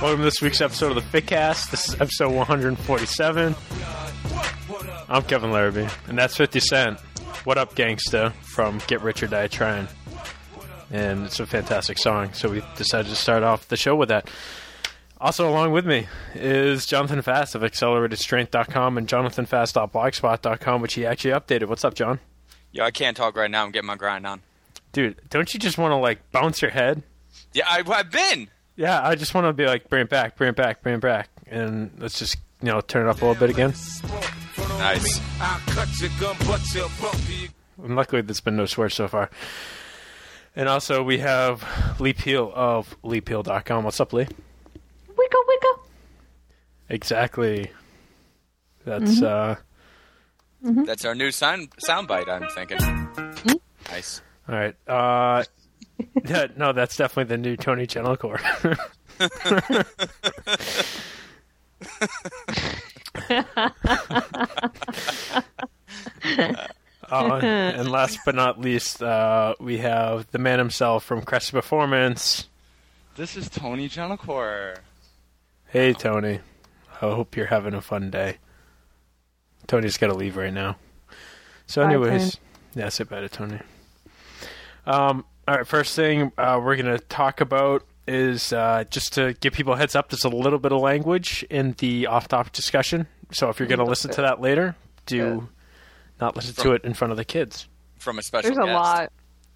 Welcome to this week's episode of the Fitcast. This is episode 147. I'm Kevin Larrabee, and that's 50 Cent. What Up Gangsta from Get Rich or Die Tryin'. And it's a fantastic song, so we decided to start off the show with that. Also along with me is Jonathan Fast of AcceleratedStrength.com and JonathanFast.blogspot.com, which he actually updated. What's up, John? Yo, I can't talk right now. I'm getting my grind on. Dude, don't you just want to, like, bounce your head? Yeah, I've been. Yeah, I just want to be like, bring it back, bring it back, bring it back. And let's just, turn it up a little bit again. Nice. And luckily, there's been no swears so far. And also, we have Lee Peel of LeePeel.com. What's up, Lee? Wiggle, wiggle. Exactly. That's, That's our new soundbite, I'm thinking. Nice. All right. No, that's definitely the new Tony Gentilcore. And last but not least, we have the man himself from Crest Performance. This is Tony Gentilcore. Hey, Tony. I hope you're having a fun day. Tony's got to leave right now. So anyways, yeah, say bye to Tony. All right, first thing we're going to talk about is just to give people a heads up, there's a little bit of language in the off-topic discussion. So if you're going to listen to that later, do not listen to it in front of the kids. From a special There's a lot.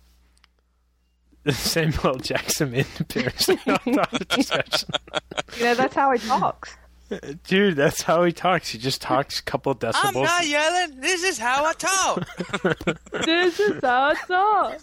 Samuel L. Jackson made an appearance in the off-topic discussion. That's how he talks. Dude, that's how he talks. He just talks a couple decibels. I'm not yelling. This is how I talk. This is how I talk.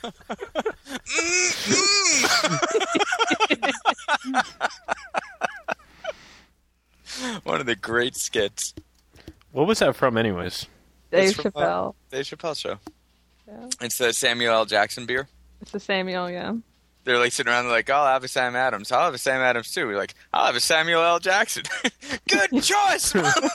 One of the great skits. What was that from anyways? Dave It's from, Chappelle. Dave Chappelle show. Yeah. It's the Samuel L. Jackson beer. It's the Samuel, yeah. They're like sitting around, they're like, I'll have a Sam Adams. I'll have a Sam Adams too. We're like, I'll have a Samuel L. Jackson. Good choice.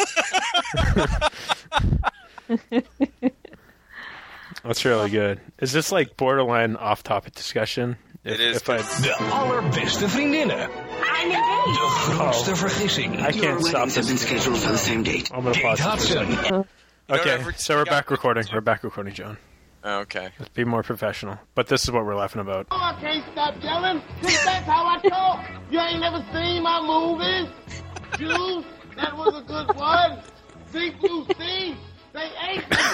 That's really good. Is this like borderline off-topic discussion? It is. De allerbeste vriendinnen. I'm engaged. De grootste vergissing. I can't stop Weddings have been this. scheduled for the same date. I'm gonna Kate pause this. Hudson. Okay, so we're back recording. We're back recording, John. Okay. Let's be more professional. But this is what we're laughing about. Oh, I can't stop yelling. See, that's how I talk. You ain't never seen my movies. Juice, that was a good one. CQC, they ate me.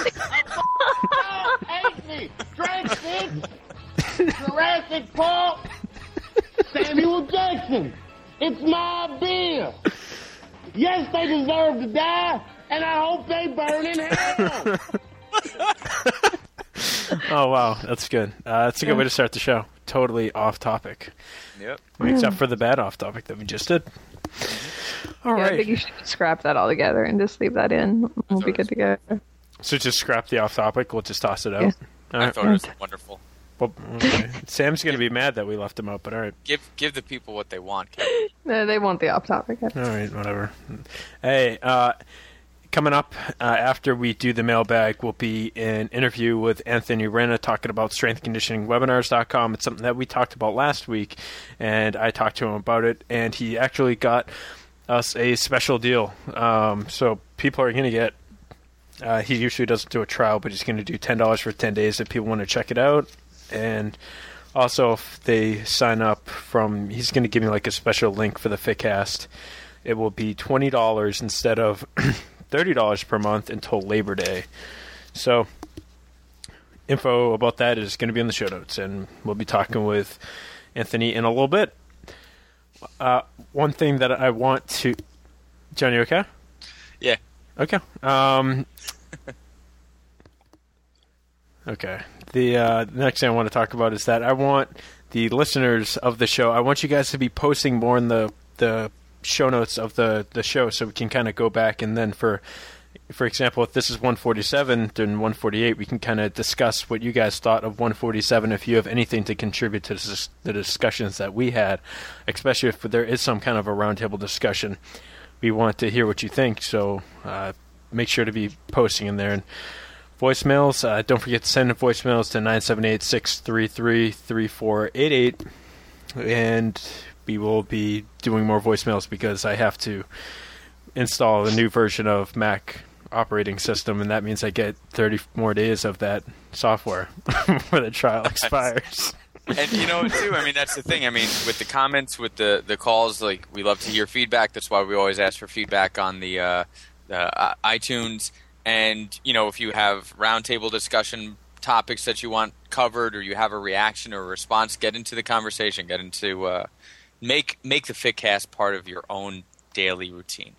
Ate me. Drank fish. Jurassic Park. Samuel Jackson. It's my beer. Yes, they deserve to die, and I hope they burn in hell. Oh, wow. That's good. That's a good way to start the show. Totally off-topic. Yep. Except for the bad off-topic that we just did. All I right. think you should scrap that all together and just leave that in. We'll be good to go. So just scrap the off-topic. We'll just toss it out. Yeah. All I right. thought it was wonderful. Well, okay. Sam's going to be mad that we left him out, but all right. Give the people what they want, Kevin. No, they want the off topic. All right, whatever. Hey, coming up after we do the mailbag will be an interview with Anthony Rena talking about strengthconditioningwebinars.com. It's something that we talked about last week, and I talked to him about it, and he actually got us a special deal. So people are going to get, he usually doesn't do a trial, but he's going to do $10 for 10 days if people want to check it out. And also, if they sign up he's going to give me like a special link for the Fitcast. It will be $20 instead of $30 per month until Labor Day. So, info about that is going to be in the show notes, and we'll be talking with Anthony in a little bit. One thing that I want to... John, you okay? Yeah. Okay. Okay. The next thing I want to talk about is that I want the listeners of the show, I want you guys to be posting more in the show notes of the show so we can kind of go back and then for example, if this is 147 then 148, we can kind of discuss what you guys thought of 147 if you have anything to contribute to the discussions that we had, especially if there is some kind of a roundtable discussion. We want to hear what you think, so make sure to be posting in there. And voicemails, don't forget to send in voicemails to 978-633-3488. And we will be doing more voicemails because I have to install a new version of Mac operating system, and that means I get 30 more days of that software when the trial expires. And you know, too, I mean, that's the thing. I mean, with the comments, with the calls, like, we love to hear feedback. That's why we always ask for feedback on the iTunes. And, you know, if you have roundtable discussion topics that you want covered, or you have a reaction or a response, get into the conversation. Get into make the Fitcast part of your own daily routine.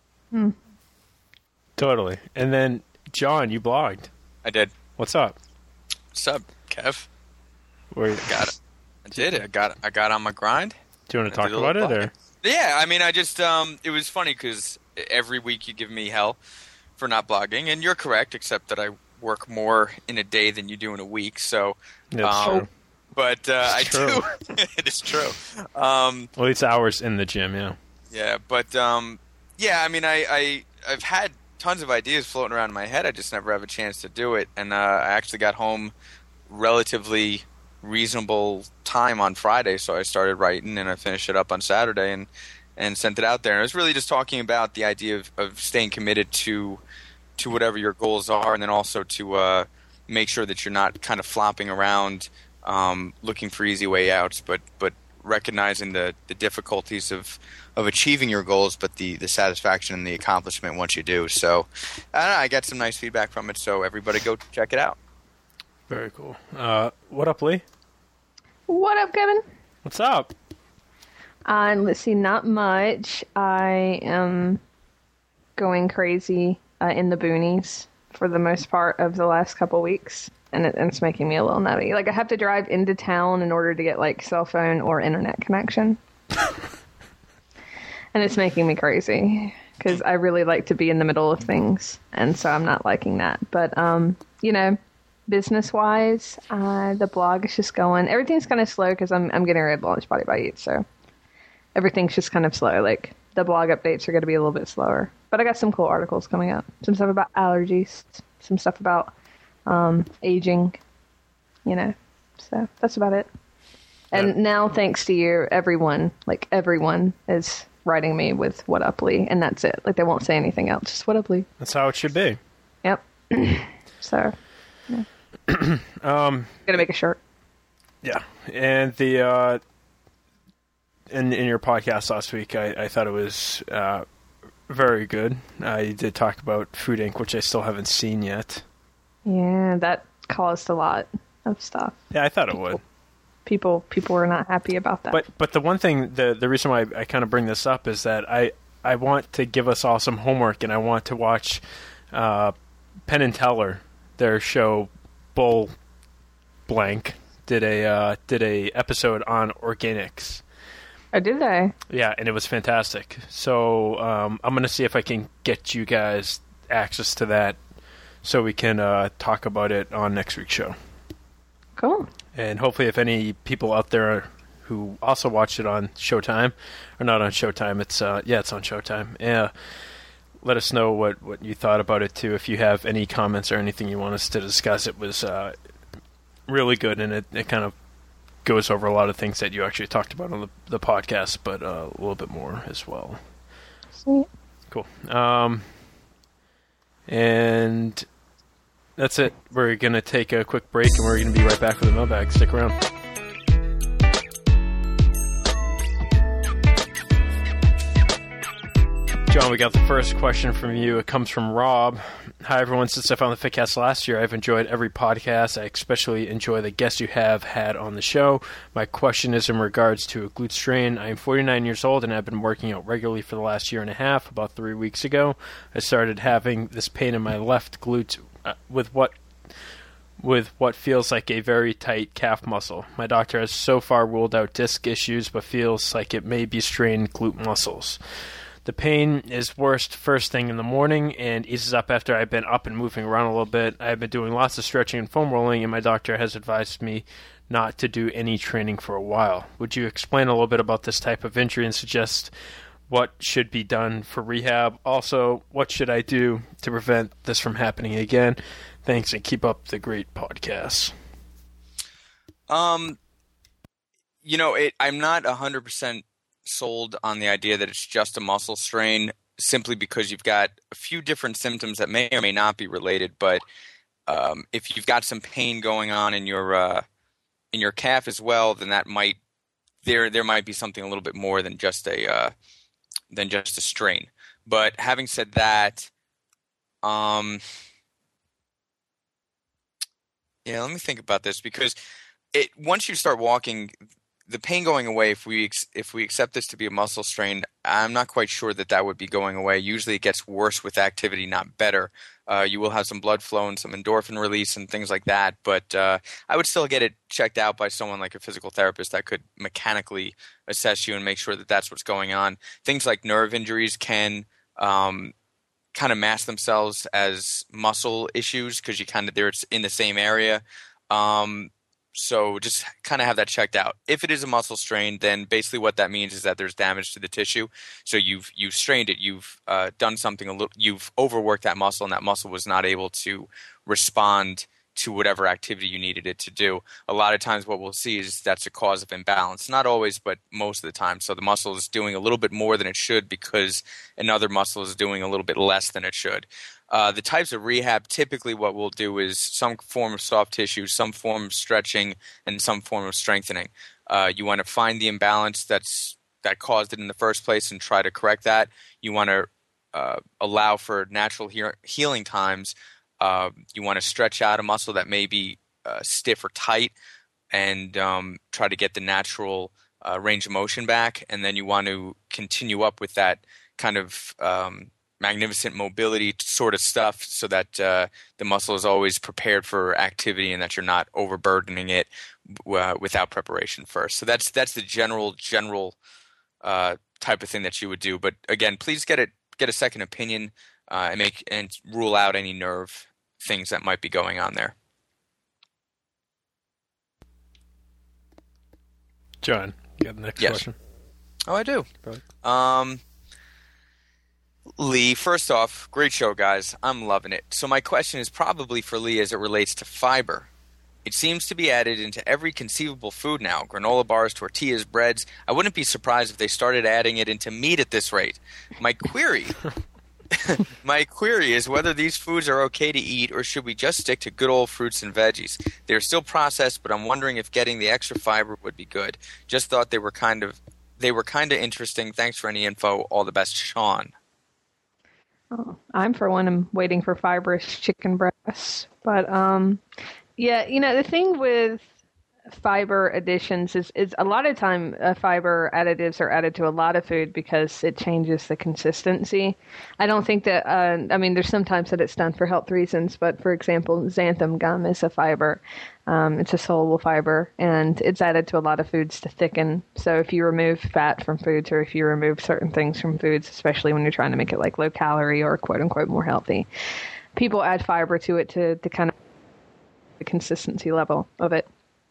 Totally. And then, John, you blogged. I did. What's up? What's up, Kev? Where, Got it. I did it. I got on my grind. do you want to talk about it? Or? Yeah, I mean, I just it was funny because every week you give me hell for not blogging, and you're correct, except that I work more in a day than you do in a week. So, That's true. But I true. do. It is true. Well, it's hours in the gym, yeah. Yeah, but yeah, I mean, I've had tons of ideas floating around in my head. I just never have a chance to do it. And I actually got home relatively reasonable time on Friday, so I started writing and I finished it up on Saturday and sent it out there. And I was really just talking about the idea of staying committed to whatever your goals are, and then also to make sure that you're not kind of flopping around looking for easy way outs, but recognizing the difficulties of achieving your goals, but the satisfaction and the accomplishment once you do. So I don't know, I got some nice feedback from it, so everybody go check it out. Very cool. What up, Lee? What up, Kevin? What's up? Let's see, not much. I am going crazy in the boonies for the most part of the last couple weeks, and it's making me a little nutty. Like, I have to drive into town in order to get, like, cell phone or internet connection. And it's making me crazy, because I really like to be in the middle of things, and so I'm not liking that. But, you know, business-wise, the blog is just going. Everything's kind of slow, because I'm getting ready to launch Body by Eat, so everything's just kind of slow. Like, the blog updates are going to be a little bit slower. But I got some cool articles coming up. Some stuff about allergies, some stuff about aging, you know. So that's about it. And now, thanks to you, everyone is writing me with "What up, Lee?" and that's it. Like, they won't say anything else. Just "What up, Lee?" That's how it should be. Yep. So, yeah. Gonna make a shirt. Yeah, and the in your podcast last week, I thought it was very good. You did talk about Food Inc., which I still haven't seen yet. Yeah, that caused a lot of stuff. Yeah, I thought it would. People were not happy about that. But the one thing, the reason why I kind of bring this up is that I want to give us all some homework, and I want to watch Penn and Teller, their show Bull Blank, did a episode on organics. Oh, did they? Yeah, and it was fantastic. So I'm going to see if I can get you guys access to that so we can talk about it on next week's show. Cool. And hopefully if any people out there who also watched it on Showtime, or not on Showtime, it's on Showtime. Yeah, let us know what you thought about it too. If you have any comments or anything you want us to discuss, it was really good, and it kind of goes over a lot of things that you actually talked about on the podcast, but a little bit more as well. Sweet. Cool. And that's it. We're going to take a quick break, and we're going to be right back with the mailbag. Stick around. John, we got the first question from you. It comes from Rob. Hi, everyone. Since I found the Fitcast last year, I've enjoyed every podcast. I especially enjoy the guests you have had on the show. My question is in regards to a glute strain. I am 49 years old, and I've been working out regularly for the last year and a half. About 3 weeks ago, I started having this pain in my left glute with what feels like a very tight calf muscle. My doctor has so far ruled out disc issues, but feels like it may be strained glute muscles. The pain is worst first thing in the morning and eases up after I've been up and moving around a little bit. I've been doing lots of stretching and foam rolling, and my doctor has advised me not to do any training for a while. Would you explain a little bit about this type of injury and suggest what should be done for rehab? Also, what should I do to prevent this from happening again? Thanks, and keep up the great podcasts. You know, I'm not 100% sold on the idea that it's just a muscle strain, simply because you've got a few different symptoms that may or may not be related. But if you've got some pain going on in your calf as well, then that might there might be something a little bit more than just a strain. But having said that, let me think about this, because once you start walking, the pain going away, if we accept this to be a muscle strain, I'm not quite sure that would be going away. Usually it gets worse with activity, not better. You will have some blood flow and some endorphin release and things like that, but I would still get it checked out by someone like a physical therapist that could mechanically assess you and make sure that that's what's going on. Things like nerve injuries can kind of mask themselves as muscle issues because they're in the same area. So just kind of have that checked out. If it is a muscle strain, then basically what that means is that there's damage to the tissue. So you've strained it, you've done something you've overworked that muscle, and that muscle was not able to respond to whatever activity you needed it to do. A lot of times what we'll see is that's a cause of imbalance. Not always, but most of the time. So the muscle is doing a little bit more than it should because another muscle is doing a little bit less than it should. The types of rehab, typically what we'll do is some form of soft tissue, some form of stretching, and some form of strengthening. You want to find the imbalance that caused it in the first place and try to correct that. You want to allow for natural healing times. You want to stretch out a muscle that may be stiff or tight and try to get the natural range of motion back. And then you want to continue up with that kind of magnificent mobility sort of stuff so that the muscle is always prepared for activity and that you're not overburdening it without preparation first. So that's the general type of thing that you would do. But again, please get a second opinion and rule out any nerve things that might be going on there. John, you have the next question? Oh, I do. Lee, first off, great show, guys. I'm loving it. So my question is probably for Lee as it relates to fiber. It seems to be added into every conceivable food now, granola bars, tortillas, breads. I wouldn't be surprised if they started adding it into meat at this rate. My query is whether these foods are okay to eat or should we just stick to good old fruits and veggies? They're still processed, but I'm wondering if getting the extra fiber would be good. Just thought they were kind of interesting. Thanks for any info. All the best, Sean. Oh, I'm for one. I'm waiting for fibrous chicken breasts, but the thing with fiber additions is a lot of time fiber additives are added to a lot of food because it changes the consistency. I don't think that, there's sometimes that it's done for health reasons, but for example, xanthan gum is a fiber. It's a soluble fiber, and it's added to a lot of foods to thicken. So if you remove fat from foods or if you remove certain things from foods, especially when you're trying to make it like low calorie or quote unquote more healthy, people add fiber to it to kind of the consistency level of it.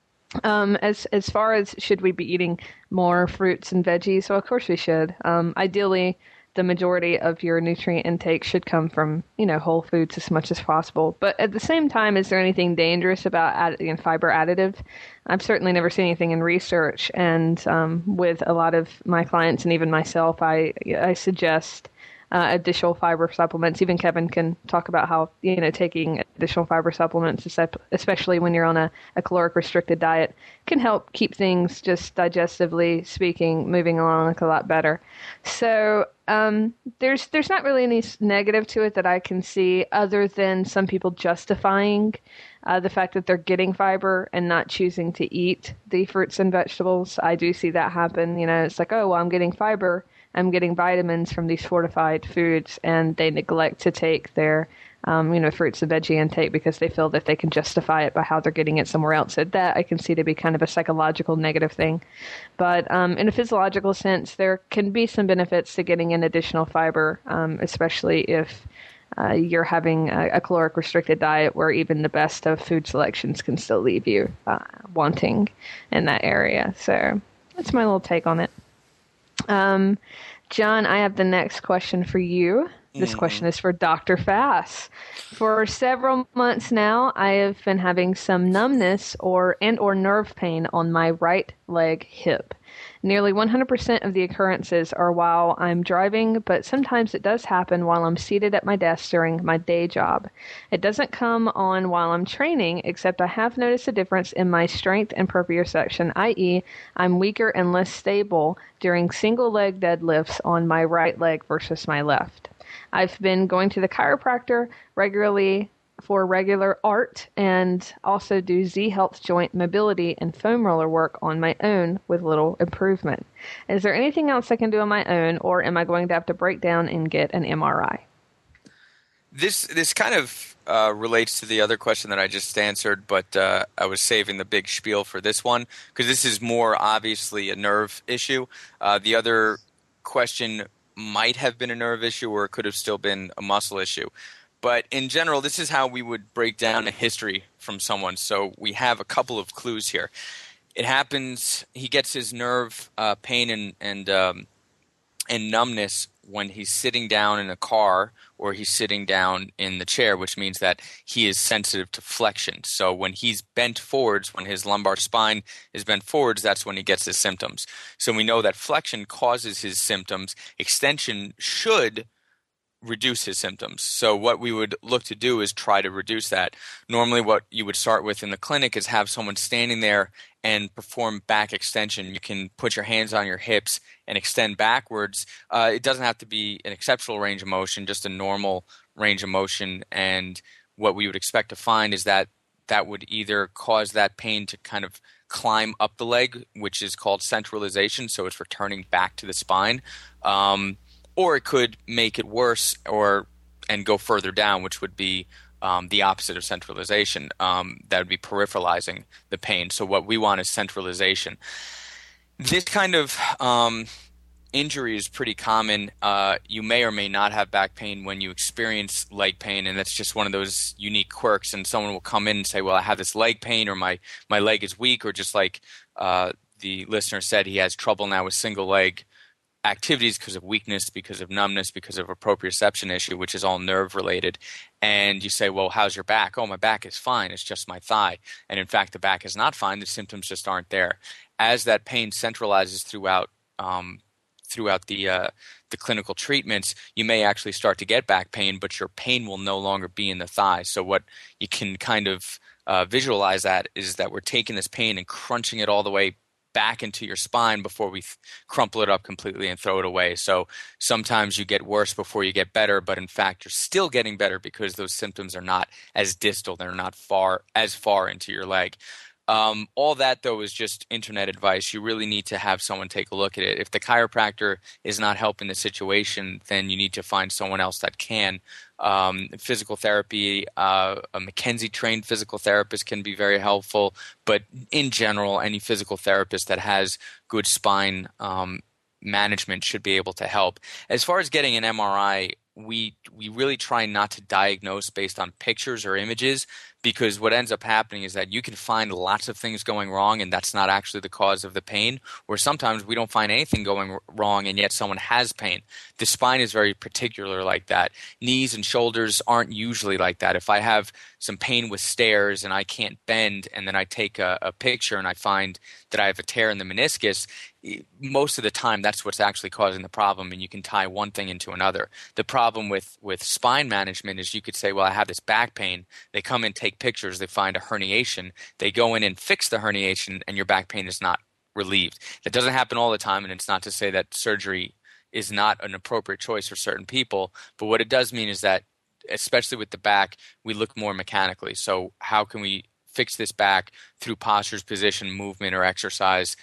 As far as should we be eating more fruits and veggies? So of course we should. Ideally, the majority of your nutrient intake should come from, whole foods as much as possible. But at the same time, is there anything dangerous about fiber additive? I've certainly never seen anything in research. And with a lot of my clients and even myself, I suggest additional fiber supplements. Even Kevin can talk about how, taking additional fiber supplements, especially when you're on a caloric restricted diet, can help keep things just digestively speaking, moving along a lot better. So there's not really any negative to it that I can see other than some people justifying the fact that they're getting fiber and not choosing to eat the fruits and vegetables. I do see that happen. It's like, oh, well, I'm getting fiber, I'm getting vitamins from these fortified foods, and they neglect to take their, fruits and veggie intake because they feel that they can justify it by how they're getting it somewhere else. So that I can see to be kind of a psychological negative thing. But in a physiological sense, there can be some benefits to getting in additional fiber, especially if you're having a caloric restricted diet where even the best of food selections can still leave you wanting in that area. So that's my little take on it. John, I have the next question for you. This question is for Dr. Fass. For several months now, I have been having some numbness or nerve pain on my right leg hip. Nearly 100% of the occurrences are while I'm driving, but sometimes it does happen while I'm seated at my desk during my day job. It doesn't come on while I'm training, except I have noticed a difference in my strength and proprioception, i.e., I'm weaker and less stable during single leg deadlifts on my right leg versus my left. I've been going to the chiropractor regularly for regular art and also do Z-Health joint mobility and foam roller work on my own with little improvement. Is there anything else I can do on my own, or am I going to have to break down and get an MRI? This kind of relates to the other question that I just answered, but I was saving the big spiel for this one because this is more obviously a nerve issue. The other question might have been a nerve issue, or it could have still been a muscle issue. But in general, this is how we would break down a history from someone. So we have a couple of clues here. It happens, he gets his nerve pain and numbness when he's sitting down in a car or he's sitting down in the chair, which means that he is sensitive to flexion. So when he's bent forwards, when his lumbar spine is bent forwards, that's when he gets his symptoms. So we know that flexion causes his symptoms. Extension should reduce his symptoms. So what we would look to do is try to reduce that. Normally what you would start with in the clinic is have someone standing there and perform back extension. You can put your hands on your hips and extend backwards. It doesn't have to be an exceptional range of motion, just a normal range of motion. And what we would expect to find is that that would either cause that pain to kind of climb up the leg, which is called centralization. So it's returning back to the spine. Or it could make it worse and go further down, which would be the opposite of centralization. That would be peripheralizing the pain. So what we want is centralization. This kind of injury is pretty common. You may or may not have back pain when you experience leg pain, and that's just one of those unique quirks. And someone will come in and say, well, I have this leg pain, or my leg is weak, or just like the listener said, he has trouble now with single leg activities because of weakness, because of numbness, because of a proprioception issue, which is all nerve related. And you say, well, how's your back? Oh, my back is fine. It's just my thigh. And in fact, the back is not fine. The symptoms just aren't there. As that pain centralizes throughout the clinical treatments, you may actually start to get back pain, but your pain will no longer be in the thigh. So what you can kind of visualize that is that we're taking this pain and crunching it all the way back into your spine before we crumple it up completely and throw it away. So sometimes you get worse before you get better, but in fact you're still getting better because those symptoms are not as distal, they're not as far into your leg. All that, though, is just internet advice. You really need to have someone take a look at it. If the chiropractor is not helping the situation, then you need to find someone else that can. Physical therapy, a McKenzie-trained physical therapist can be very helpful. But in general, any physical therapist that has good spine management should be able to help. As far as getting an MRI, we really try not to diagnose based on pictures or images, because what ends up happening is that you can find lots of things going wrong and that's not actually the cause of the pain, or sometimes we don't find anything going wrong and yet someone has pain. The spine is very particular like that. Knees and shoulders aren't usually like that. If I have some pain with stairs and I can't bend, and then I take a picture and I find that I have a tear in the meniscus, most of the time that's what's actually causing the problem, and you can tie one thing into another. The problem with spine management is you could say, well, I have this back pain. They come in, take pictures, they find a herniation. They go in and fix the herniation, and your back pain is not relieved. That doesn't happen all the time, and it's not to say that surgery is not an appropriate choice for certain people, but what it does mean is that, especially with the back, we look more mechanically. So how can we fix this back through postures, position, movement, or exercise,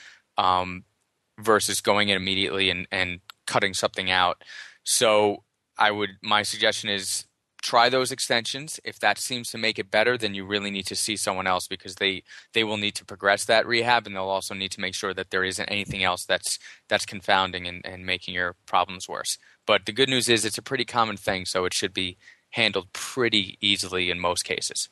versus going in immediately and cutting something out? So my suggestion is try those extensions. If that seems to make it better, then you really need to see someone else, because they will need to progress that rehab, and they'll also need to make sure that there isn't anything else that's confounding and making your problems worse. But the good news is it's a pretty common thing, so it should be handled pretty easily in most cases.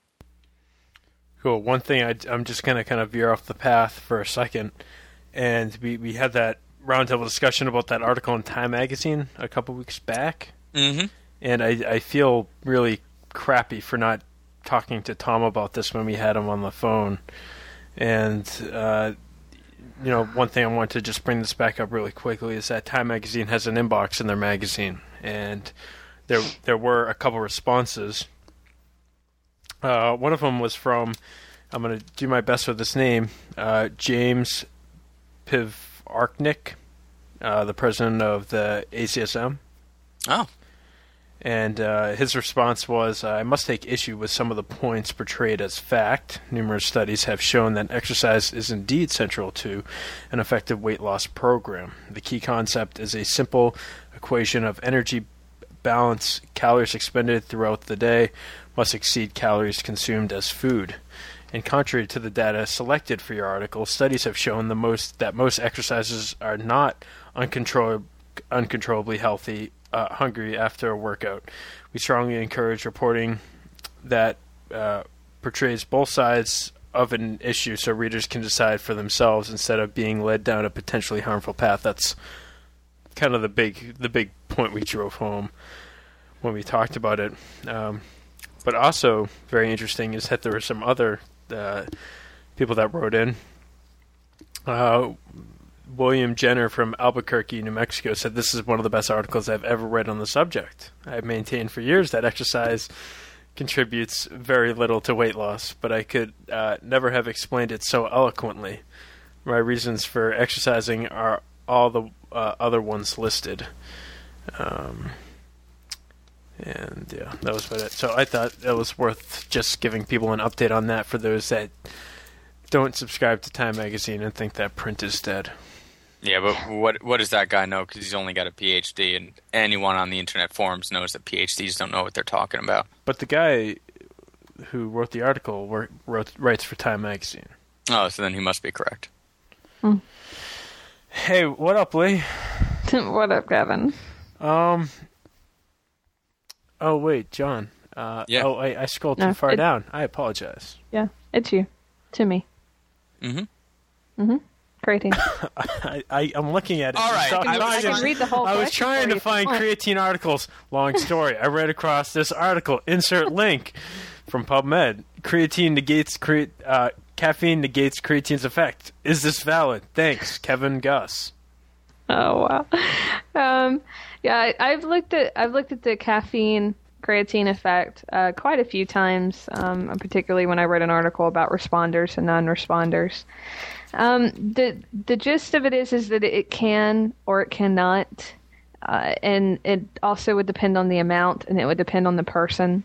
Cool. One thing I'm just going to kind of veer off the path for a second, and we had that roundtable discussion about that article in Time Magazine a couple weeks back. Mm-hmm. And I feel really crappy for not talking to Tom about this when we had him on the phone. And one thing I want to just bring this back up really quickly is that Time Magazine has an inbox in their magazine, and there were a couple responses. One of them was from, I'm going to do my best with this name, James Pivarknik, the president of the ACSM. Oh. And his response was, I must take issue with some of the points portrayed as fact. Numerous studies have shown that exercise is indeed central to an effective weight loss program. The key concept is a simple equation of energy balance. Calories expended throughout the day must exceed calories consumed as food. And contrary to the data selected for your article, studies have shown that most exercises are not uncontrollably hungry after a workout. We strongly encourage reporting that portrays both sides of an issue so readers can decide for themselves instead of being led down a potentially harmful path. That's kind of the big point we drove home when we talked about it. But also very interesting is that there were some other people that wrote in. William Jenner from Albuquerque, New Mexico said, "This is one of the best articles I've ever read on the subject. I've maintained for years that exercise contributes very little to weight loss, but I could never have explained it so eloquently. My reasons for exercising are all the other ones listed." And yeah, that was about it. So I thought it was worth just giving people an update on that for those that don't subscribe to Time Magazine and think that print is dead. Yeah, but what does that guy know? Because he's only got a PhD, and anyone on the internet forums knows that PhDs don't know what they're talking about. But the guy who wrote the article writes for Time Magazine. Oh, so then he must be correct. Hey, what up, Lee? What up, Kevin? Oh, wait, John. Yeah. Oh, I scrolled too far down. I apologize. Yeah, it's you. To me. Creatine. I'm looking at it. All right. I can read the whole I was question trying for to you find if you want. creatine articles. Long story. I read across this article. Insert link from PubMed. Caffeine negates creatine's effect. Is this valid? Thanks, Kevin Gus. Oh wow. Yeah, I've looked at the caffeine creatine effect quite a few times, particularly when I wrote an article about responders and non-responders. The gist of it is that it can or it cannot, and it also would depend on the amount, and it would depend on the person.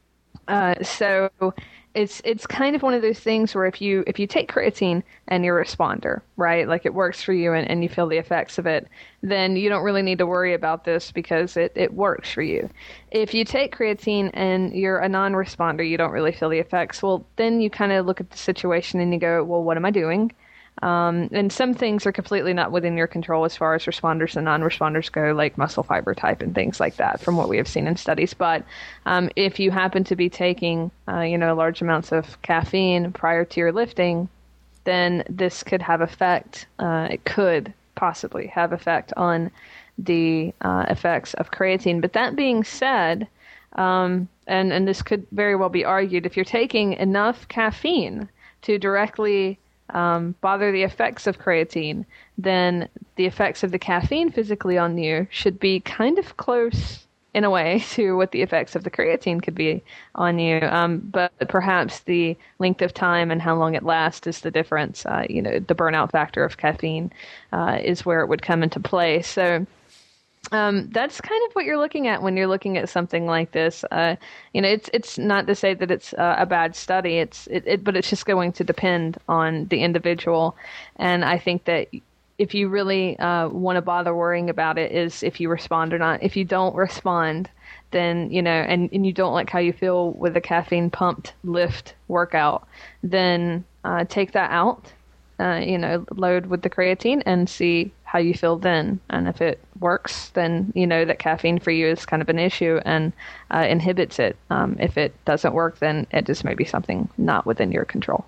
So it's kind of one of those things where if you take creatine and you're a responder, right, like it works for you and you feel the effects of it, then you don't really need to worry about this because it works for you. If you take creatine and you're a non-responder, you don't really feel the effects, well, then you kind of look at the situation and you go, well, what am I doing? And some things are completely not within your control as far as responders and non-responders go, like muscle fiber type and things like that, from what we have seen in studies. But if you happen to be taking, large amounts of caffeine prior to your lifting, then this could have effect. It could possibly have effect on the effects of creatine. But that being said, and this could very well be argued, if you're taking enough caffeine to directly bother the effects of creatine, then the effects of the caffeine physically on you should be kind of close in a way to what the effects of the creatine could be on you. But perhaps the length of time and how long it lasts is the difference. The burnout factor of caffeine is where it would come into play. So that's kind of what you're looking at when you're looking at something like this. It's not to say that it's a bad study. But it's just going to depend on the individual. And I think that if you really want to bother worrying about it is if you respond or not. If you don't respond, then, and you don't like how you feel with a caffeine pumped lift workout, then take that out. Load with the creatine and see how you feel then. And if it works, then you know that caffeine for you is kind of an issue and inhibits it. If it doesn't work, then it just may be something not within your control.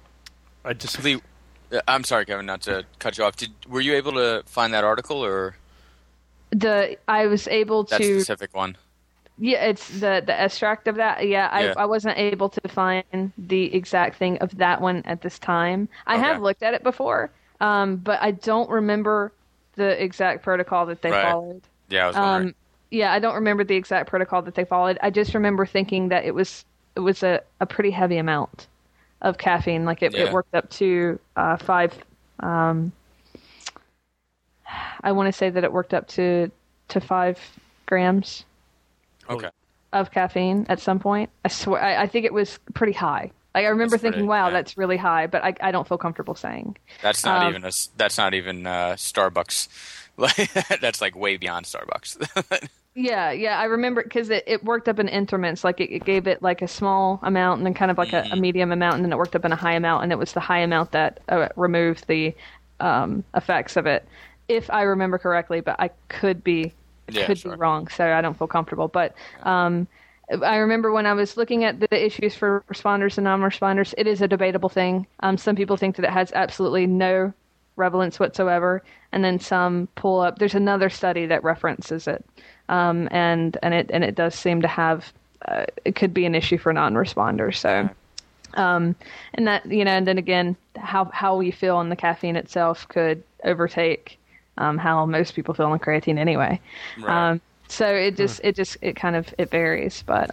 I'm sorry, Kevin, not to cut you off. Were you able to find that article or I was able to that specific one? Yeah, it's the extract of that. Yeah, I wasn't able to find the exact thing of that one at this time. I have looked at it before, but I don't remember the exact protocol that they followed. Yeah, I was wondering. I don't remember the exact protocol that they followed. I just remember thinking that it was a pretty heavy amount of caffeine. Like it worked up to 5. I want to say that it worked up to 5 grams. Okay. Of caffeine at some point. I swear, I think it was pretty high. Like I remember thinking, "Wow, that's really high," but I don't feel comfortable saying. That's not even Starbucks. That's like way beyond Starbucks. Yeah, I remember because it worked up in increments. Like it gave it like a small amount and then kind of like a medium amount, and then it worked up in a high amount, and it was the high amount that removed the effects of it, if I remember correctly. But I could be be wrong, so I don't feel comfortable. But I remember when I was looking at the issues for responders and non-responders, it is a debatable thing. Some people think that it has absolutely no relevance whatsoever, and then some pull up. There's another study that references it, and it does seem to have it could be an issue for non-responders. So, and that and then again, how we feel on the caffeine itself could overtake how most people feel on creatine anyway. Right. So it varies, but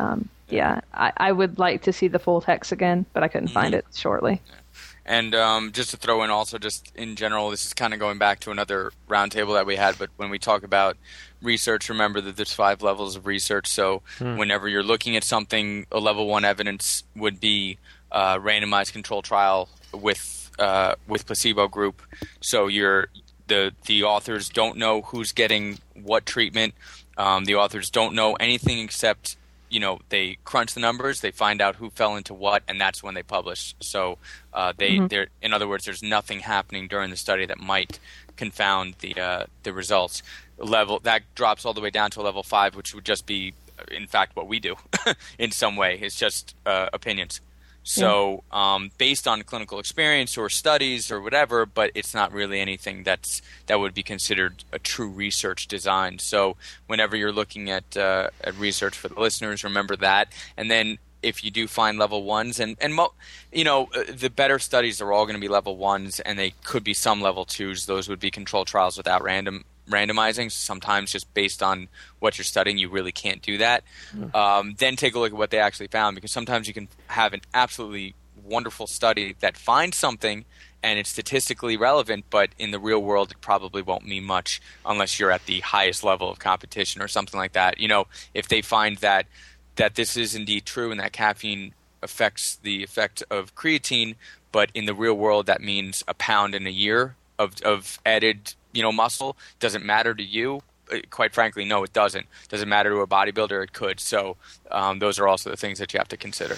I would like to see the full text again, but I couldn't find it shortly. And just to throw in also, just in general, this is kind of going back to another roundtable that we had, but when we talk about research, remember that there's 5 levels of research. So whenever you're looking at something, a level 1 evidence would be randomized control trial with placebo group. So the authors don't know who's getting what treatment. The authors don't know anything except, they crunch the numbers, they find out who fell into what, and that's when they publish. So they're, in other words, there's nothing happening during the study that might confound the results. That drops all the way down to a level 5, which would just be, in fact, what we do in some way. It's just opinions. So based on clinical experience or studies or whatever, but it's not really anything that would be considered a true research design. So whenever you're looking at research for the listeners, remember that. And then if you do find level 1s, and the better studies are all going to be level 1s, and they could be some level 2s. Those would be controlled trials without randomizing. Sometimes just based on what you're studying, you really can't do that. Then take a look at what they actually found, because sometimes you can have an absolutely wonderful study that finds something and it's statistically relevant, but in the real world it probably won't mean much unless you're at the highest level of competition or something like that. If they find that this is indeed true and that caffeine affects the effect of creatine, but in the real world that means a pound in a year of added muscle, doesn't matter to you. Quite frankly, no, it doesn't. Doesn't matter to a bodybuilder, it could. So those are also the things that you have to consider.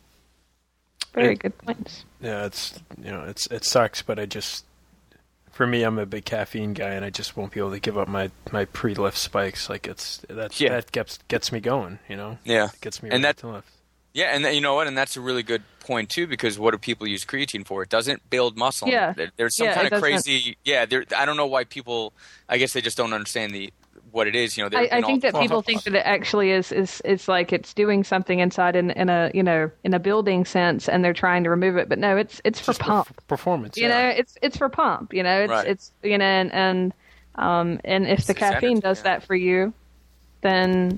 Very good points. Yeah, it sucks, but for me, I'm a big caffeine guy, and I just won't be able to give up my pre-lift spikes. Like that gets me going. Yeah, it gets me ready to lift. Yeah, and you know what? And that's a really good point too, because what do people use creatine for? It doesn't build muscle. Yeah. There's some kind of crazy. I don't know why people. I guess they just don't understand what it is. I think that people think that it actually is like it's doing something inside in a building sense, and they're trying to remove it. But no, it's for pump performance. It's for pump. It's and if the caffeine does that for you, then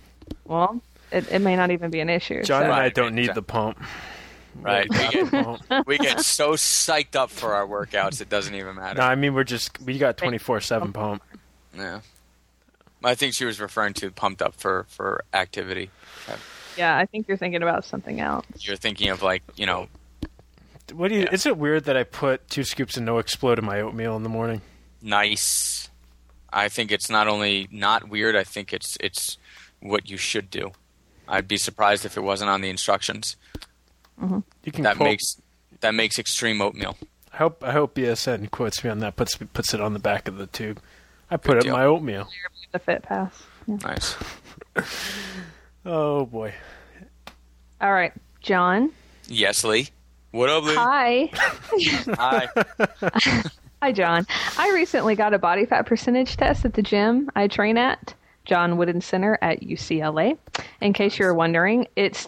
it may not even be an issue. John and I don't need the pump. Right. We get so psyched up for our workouts, it doesn't even matter. No, I mean, we got 24/7 pump. Yeah. I think she was referring to pumped up for activity. Yeah, I think you're thinking about something else. You're thinking of What do you? Is it weird that I put 2 scoops of No Explode in my oatmeal in the morning? Nice. I think it's not only not weird. I think it's what you should do. I'd be surprised if it wasn't on the instructions. Mm-hmm. You can that makes extreme oatmeal. I hope BSN quotes me on that. Puts it on the back of the tube. I put it in my oatmeal. The Fit Pass. Yeah. Nice. Oh boy. All right, John. Yes, Lee. What up, Lee? Hi. Hi. Hi, John. I recently got a body fat percentage test at the gym I train at. John Wooden Center at UCLA. In case you're wondering, it's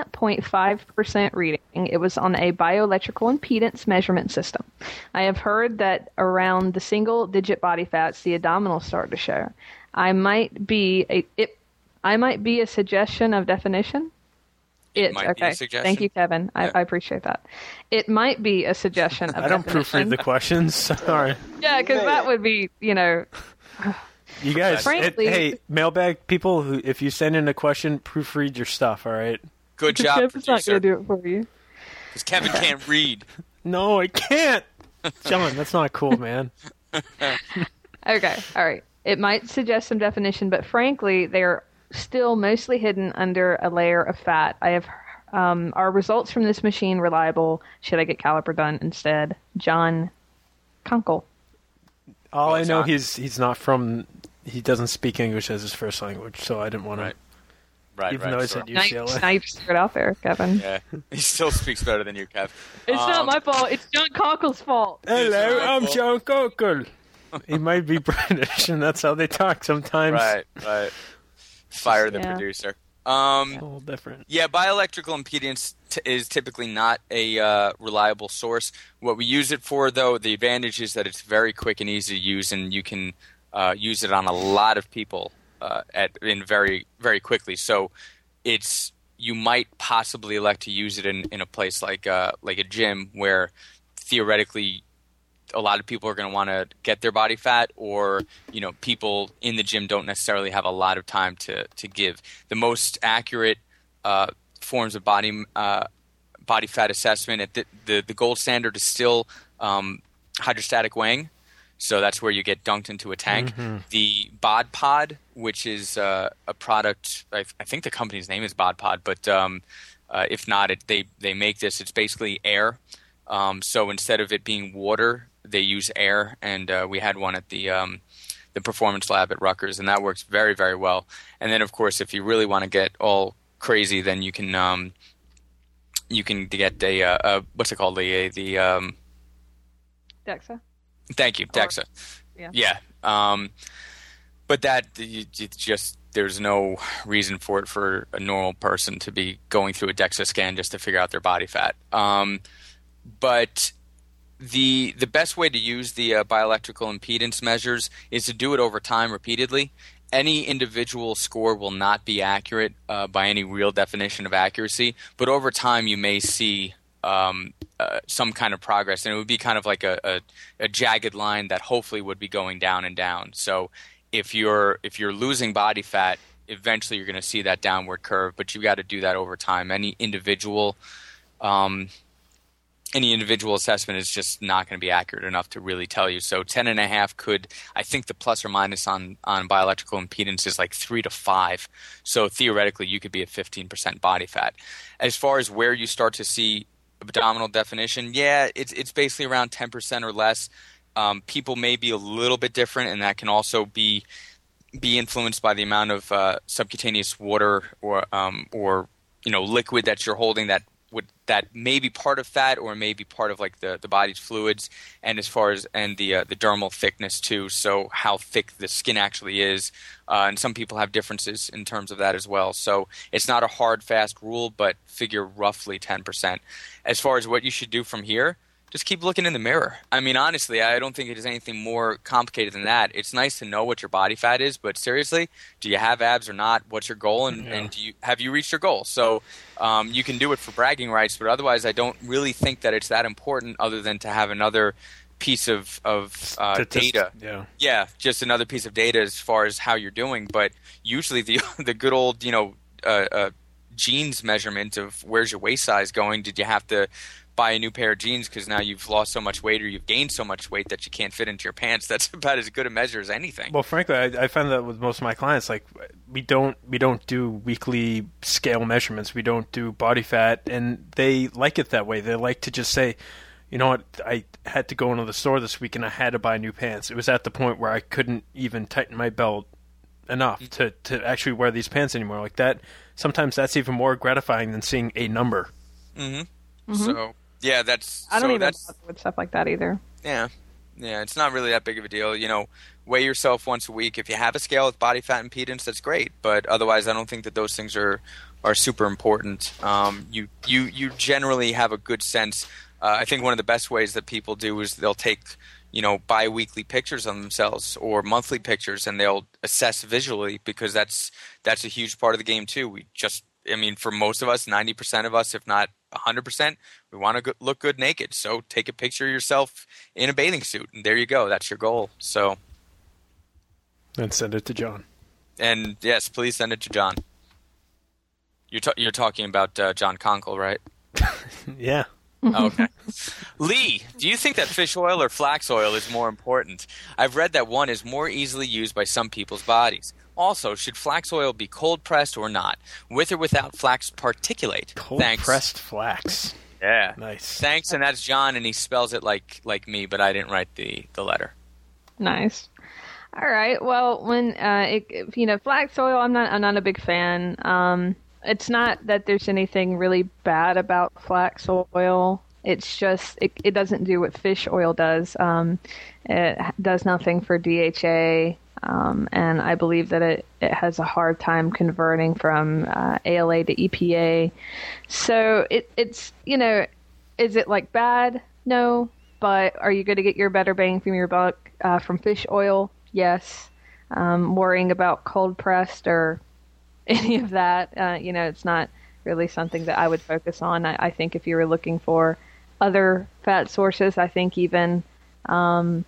10.5% reading. It was on a bioelectrical impedance measurement system. I have heard that around the single-digit body fats, the abdominals start to show. I might be a suggestion of definition. It might be okay. a suggestion. Thank you, Kevin. Yeah. I appreciate that. It might be a suggestion of I don't definition. proofread the questions. Sorry. Yeah, because that would be, You guys, Frankly- hey, mailbag people, who if you send in a question, proofread your stuff, all right? Good job, Kevin's not producer. going to do it for you. Because Kevin can't read. No, I can't. John, that's not cool, man. Okay, all right. It might suggest some definition, but frankly, they're still mostly hidden under a layer of fat. Are results from this machine reliable? Should I get caliper done instead? John Kunkel. All I know, John. he's not from. He doesn't speak English as his first language, so I didn't want to. Right, Even though I sure. said Now UCLA. you just threw it out there, Kevin. Yeah, he still speaks better than you, Kev. It's not my fault. It's John Kunkel's fault. Hello, I'm Yes, John Cockle. He might be British, and that's how they talk sometimes. Right. Fire the Yeah. producer. A little different. Yeah, bioelectrical impedance is typically not a reliable source. What we use it for, though, the advantage is that it's very quick and easy to use, and you can use it on a lot of people very, very quickly. So you might possibly elect to use it in a place like a gym where theoretically a lot of people are going to want to get their body fat, or people in the gym don't necessarily have a lot of time to give. The most accurate forms of body fat assessment at the gold standard is still hydrostatic weighing. So that's where you get dunked into a tank. Mm-hmm. The Bod Pod, which is a product, I think the company's name is Bod Pod, but if not, they make this. It's basically air. So instead of it being water, they use air, and we had one at the Performance Lab at Rutgers, and that works very, very well. And then, of course, if you really want to get all crazy, then you can get a what's it called? The Dexa? thank you, DEXA. Yeah. But that it's just there's no reason for it for a normal person to be going through a DEXA scan just to figure out their body fat. But the best way to use the bioelectrical impedance measures is to do it over time repeatedly. Any individual score will not be accurate by any real definition of accuracy, but over time you may see some kind of progress, and it would be kind of like a jagged line that hopefully would be going down and down. So if you're losing body fat, eventually you're going to see that downward curve, but you've got to do that over time. Any individual assessment is just not going to be accurate enough to really tell you. So 10.5 could, I think the plus or minus on bioelectrical impedance is like 3 to 5. So theoretically you could be at 15% body fat. As far as where you start to see abdominal definition, yeah, it's basically around 10% or less. People may be a little bit different, and that can also be influenced by the amount of subcutaneous water or liquid that you're holding that may be part of fat or may be part of like the body's fluids, and as far as the dermal thickness too. So how thick the skin actually is, and some people have differences in terms of that as well. So it's not a hard fast rule, but figure roughly 10%. As far as what you should do from here, just keep looking in the mirror. I mean, honestly, I don't think it is anything more complicated than that. It's nice to know what your body fat is, but seriously, do you have abs or not? What's your goal, and have you reached your goal? So you can do it for bragging rights, but otherwise I don't really think that it's that important other than to have another piece of data. Yeah, just another piece of data as far as how you're doing. But usually the good old, jeans measurement of where's your waist size going. Did you have to buy a new pair of jeans because now you've lost so much weight or you've gained so much weight that you can't fit into your pants? That's about as good a measure as anything. Well, frankly, I find that with most of my clients, like we don't do weekly scale measurements. We don't do body fat, and they like it that way. They like to just say, you know what, I had to go into the store this week and I had to buy new pants. It was at the point where I couldn't even tighten my belt enough to actually wear these pants anymore. Like that, sometimes that's even more gratifying than seeing a number. Mm-hmm. So yeah, I don't even bother with stuff like that either. Yeah, it's not really that big of a deal. weigh yourself once a week. If you have a scale with body fat impedance, that's great. But otherwise, I don't think that those things are super important. You generally have a good sense. I think one of the best ways that people do is they'll take bi-weekly pictures of themselves or monthly pictures, and they'll assess visually, because that's a huge part of the game too. For most of us, 90% of us, if not 100%, we want to look good naked. So take a picture of yourself in a bathing suit, and there you go. That's your goal. So, and send it to John. And yes, please send it to John. You're talking about John Conkle, right? Yeah. Oh, okay. Lee, do you think that fish oil or flax oil is more important? I've read that one is more easily used by some people's bodies. Also, should flax oil be cold pressed or not, with or without flax particulate? Cold pressed flax. Yeah. Nice. Thanks, and that's John, and he spells it like me, but I didn't write the letter. Nice. All right. Well, when flax oil, I'm not a big fan. It's not that there's anything really bad about flax oil. It's just it doesn't do what fish oil does. It does nothing for DHA, and I believe that it has a hard time converting from ALA to EPA. So it's is it like bad? No. But are you going to get your better bang from your buck from fish oil? Yes. Worrying about cold pressed or any of that, it's not really something that I would focus on. I think if you were looking for other fat sources, I think even, olive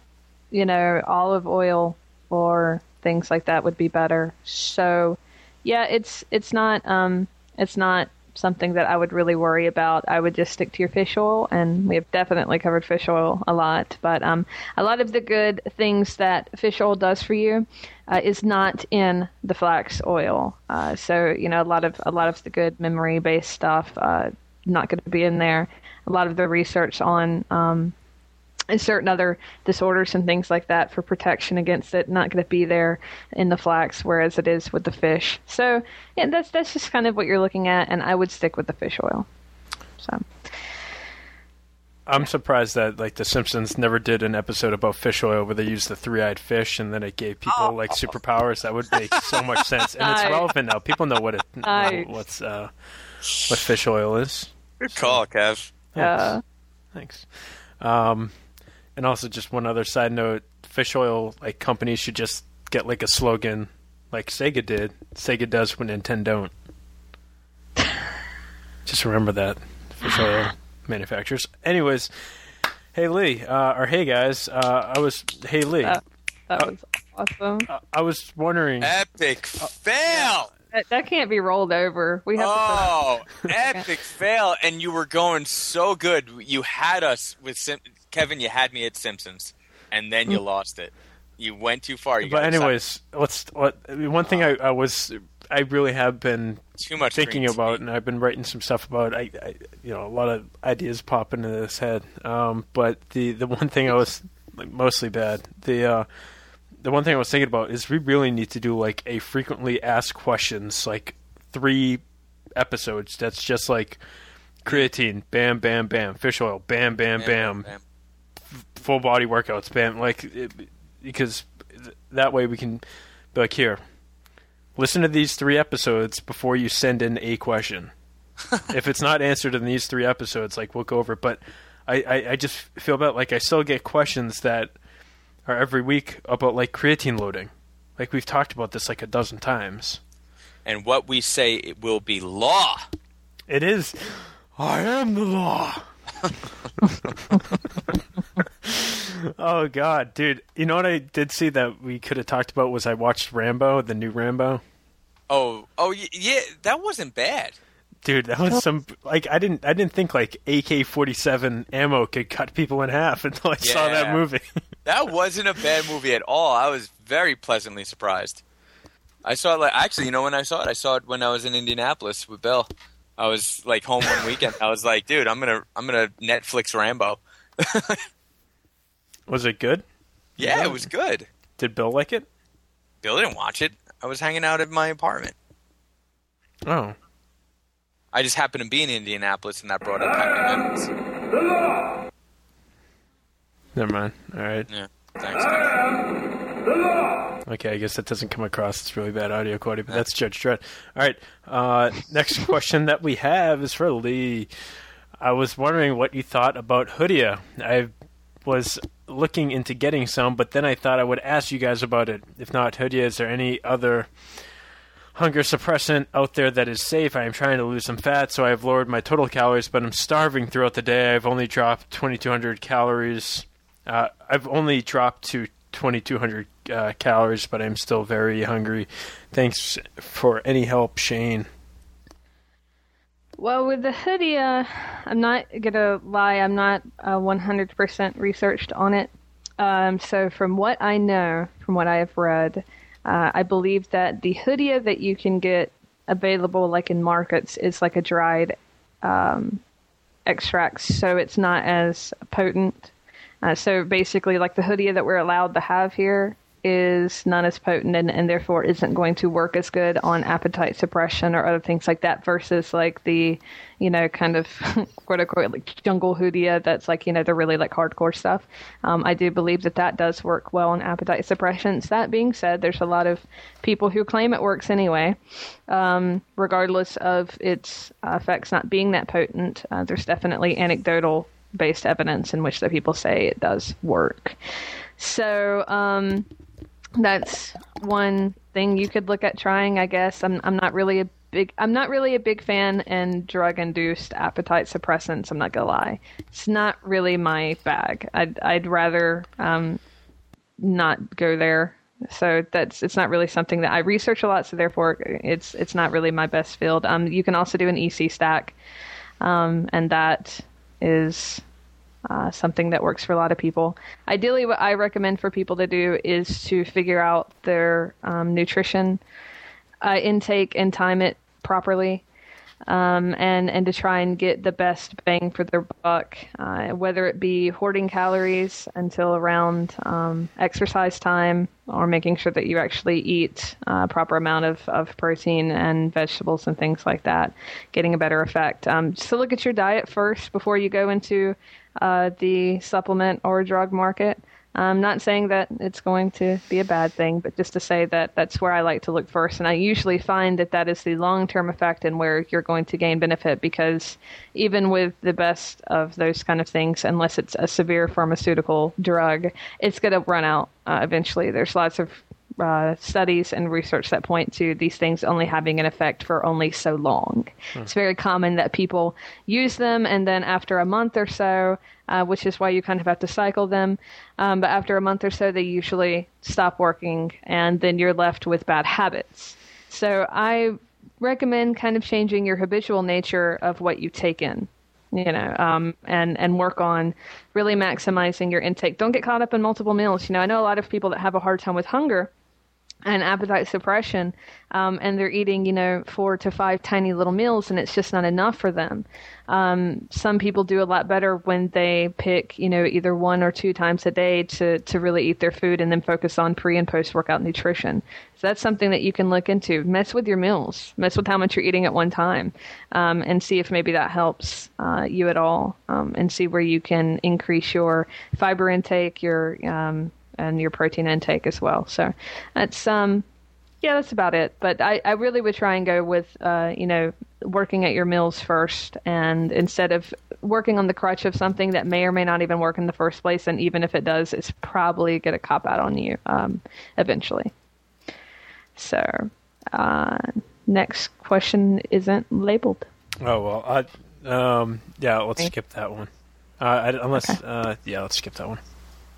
oil or things like that would be better. So, yeah, it's not something that I would really worry about. I would just stick to your fish oil, and we have definitely covered fish oil a lot. But a lot of the good things that fish oil does for you is not in the flax oil. So a lot of the good memory-based stuff not going to be in there. A lot of the research on certain other disorders and things like that for protection against it, not going to be there in the flax, whereas it is with the fish. So yeah, that's just kind of what you're looking at, and I would stick with the fish oil. So I'm surprised that The Simpsons never did an episode about fish oil where they used the three-eyed fish and then it gave people superpowers. That would make so much sense, and it's relevant now. People know what fish oil is. Good call, Kev. Thanks. And also, just one other side note: fish oil companies should just get a slogan, like Sega did. Sega does what Nintendo don't. Just remember that, fish oil manufacturers. Anyways, hey Lee, or hey guys, hey Lee. That was awesome. I was wondering. Epic fail. That can't be rolled over. We have epic fail! And you were going so good. You had us with Kevin. You had me at Simpsons, and then you lost it. You went too far. But anyways, one thing I really have been too much thinking about, and I've been writing some stuff about. A lot of ideas pop into this head. But the one thing I was mostly bad. The one thing I was thinking about is we really need to do a frequently asked questions, 3 episodes. That's just creatine, bam, bam, bam, fish oil, bam, bam, bam, full body workouts, bam. Because that way we can be here, listen to these 3 episodes before you send in a question. If it's not answered in these 3 episodes, we'll go over it. But I just feel bad. I still get questions that are every week about creatine loading. We've talked about this a dozen times. And what we say, it will be law. It is. I am the law. Oh God, dude! You know what I did see that we could have talked about was I watched Rambo, the new Rambo. Oh yeah, that wasn't bad. Dude, that was some I didn't think AK-47 ammo could cut people in half until I saw that movie. That wasn't a bad movie at all. I was very pleasantly surprised. I saw it actually, when I saw it when I was in Indianapolis with Bill. I was home one weekend. I was like, dude, I'm gonna Netflix Rambo. Was it good? Yeah, it was good. Did Bill like it? Bill didn't watch it. I was hanging out at my apartment. Oh. I just happened to be in Indianapolis, and that brought up happy memories. Never mind. All right. Yeah. Thanks, guys. Okay, I guess that doesn't come across. It's really bad audio quality, but that's Judge Dredd. All right, next question that we have is for Lee. I was wondering what you thought about Hoodia. I was looking into getting some, but then I thought I would ask you guys about it. If not Hoodia, is there any other hunger suppressant out there that is safe? I am trying to lose some fat, so I have lowered my total calories, but I'm starving throughout the day. I've only dropped 2,200 calories. I've only dropped to 2,200 calories, but I'm still very hungry. Thanks for any help, Shane. Well, with the Hoodia, I'm not going to lie, I'm not 100% researched on it. So from what I know, from what I have read, I believe that the Hoodia that you can get available like in markets is like a dried extract, so it's not as potent. So basically, like the Hoodia that we're allowed to have here is not as potent and therefore isn't going to work as good on appetite suppression or other things like that versus like the, kind of quote unquote like jungle Hoodia that's like, the really like hardcore stuff. I do believe that does work well on appetite suppression. That being said, there's a lot of people who claim it works anyway, regardless of its effects not being that potent. There's definitely anecdotal based evidence in which the people say it does work. So, that's one thing you could look at trying, I guess. I'm not really a big fan in drug-induced appetite suppressants. I'm not gonna lie, it's not really my bag. I'd rather not go there. So it's not really something that I research a lot. So therefore, it's not really my best field. You can also do an EC stack, and that is something that works for a lot of people. Ideally, what I recommend for people to do is to figure out their nutrition intake and time it properly, and to try and get the best bang for their buck, whether it be hoarding calories until around exercise time, or making sure that you actually eat a proper amount of protein and vegetables and things like that, getting a better effect. So look at your diet first before you go into the supplement or drug market. I'm not saying that it's going to be a bad thing, but just to say that that's where I like to look first. And I usually find that is the long-term effect and where you're going to gain benefit, because even with the best of those kind of things, unless it's a severe pharmaceutical drug, it's going to run out eventually. There's lots of studies and research that point to these things only having an effect for only so long. It's very common that people use them, and then after a month or so, which is why you kind of have to cycle them, but after a month or so, they usually stop working, and then you're left with bad habits. So I recommend kind of changing your habitual nature of what you take in, and work on really maximizing your intake. Don't get caught up in multiple meals. I know a lot of people that have a hard time with hunger and appetite suppression, and they're eating, 4 to 5 tiny little meals, and it's just not enough for them. Some people do a lot better when they pick, either 1 or 2 times a day to really eat their food and then focus on pre and post workout nutrition. So that's something that you can look into. Mess with your meals, mess with how much you're eating at one time, and see if maybe that helps you at all, and see where you can increase your fiber intake, and your protein intake as well. So that's that's about it. But I really would try and go with working at your meals first, and instead of working on the crutch of something that may or may not even work in the first place, and even if it does, it's probably going to cop out on you eventually. So next question isn't labeled. Oh well, let's skip that one. Let's skip that one.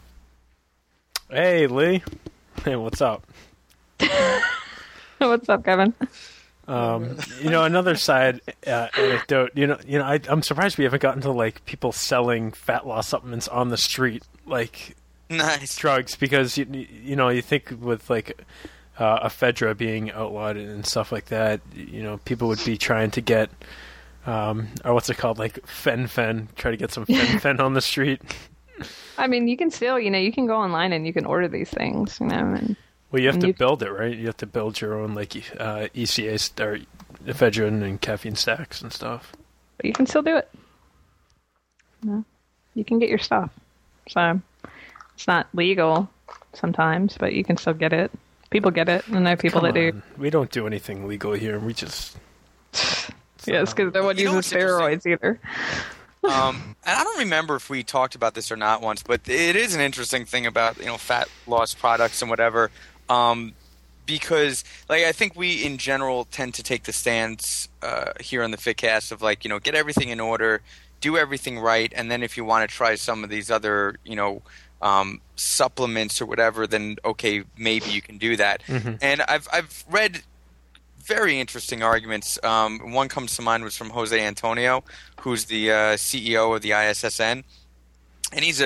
Hey, Lee. Hey, what's up? What's up, Kevin? Another side anecdote. I'm surprised we haven't gotten to like people selling fat loss supplements on the street, like nice drugs, because you think with like ephedra being outlawed and stuff like that, people would be trying to get or what's it called, like fen, try to get some fen on the street. I mean, you can still, you can go online and you can order these things, and well, you have to build it, right? You have to build your own, like, ECA or ephedrine and caffeine stacks and stuff. But you can still do it. You can get your stuff. So, it's not legal, sometimes, but you can still get it. People get it. I know people that do. We don't do anything legal here. We just... Yes, because no one You know uses what's steroids either. And I don't remember if we talked about this or not once, but it is an interesting thing about fat loss products and whatever, because I think we in general tend to take the stance here on the Fitcast of get everything in order, do everything right, and then if you want to try some of these other supplements or whatever, then okay, maybe you can do that. Mm-hmm. And I've read very interesting arguments. One comes to mind was from Jose Antonio, who's the CEO of the ISSN, and he's a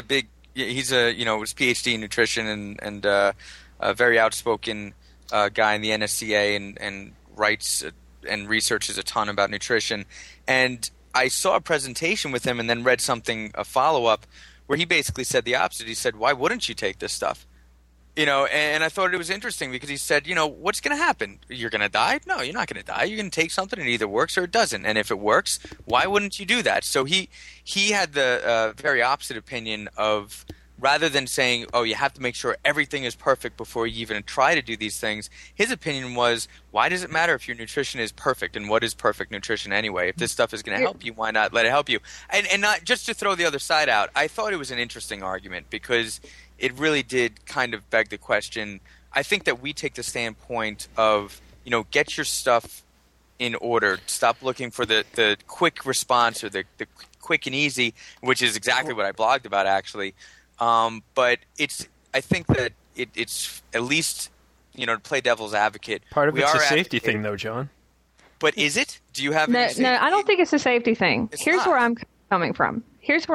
PhD in nutrition and a very outspoken guy in the NSCA and writes and researches a ton about nutrition. And I saw a presentation with him and then read a follow-up where he basically said the opposite. He said, why wouldn't you take this stuff? And I thought it was interesting because he said, what's going to happen? You're going to die? No, you're not going to die. You're going to take something and it either works or it doesn't. And if it works, why wouldn't you do that? So he had the very opposite opinion of, rather than saying, oh, you have to make sure everything is perfect before you even try to do these things, his opinion was, why does it matter if your nutrition is perfect? And what is perfect nutrition anyway? If this stuff is going to help you, why not let it help you? And not just to throw the other side out, I thought it was an interesting argument because it really did kind of beg the question. I think that we take the standpoint of, get your stuff in order. Stop looking for the quick response or the quick and easy, which is exactly what I blogged about actually. But I think that it's at least, to play devil's advocate. Part of it's a safety thing though, John. But is it? Do you have No, I don't think it's a safety thing. Here's where I'm coming from.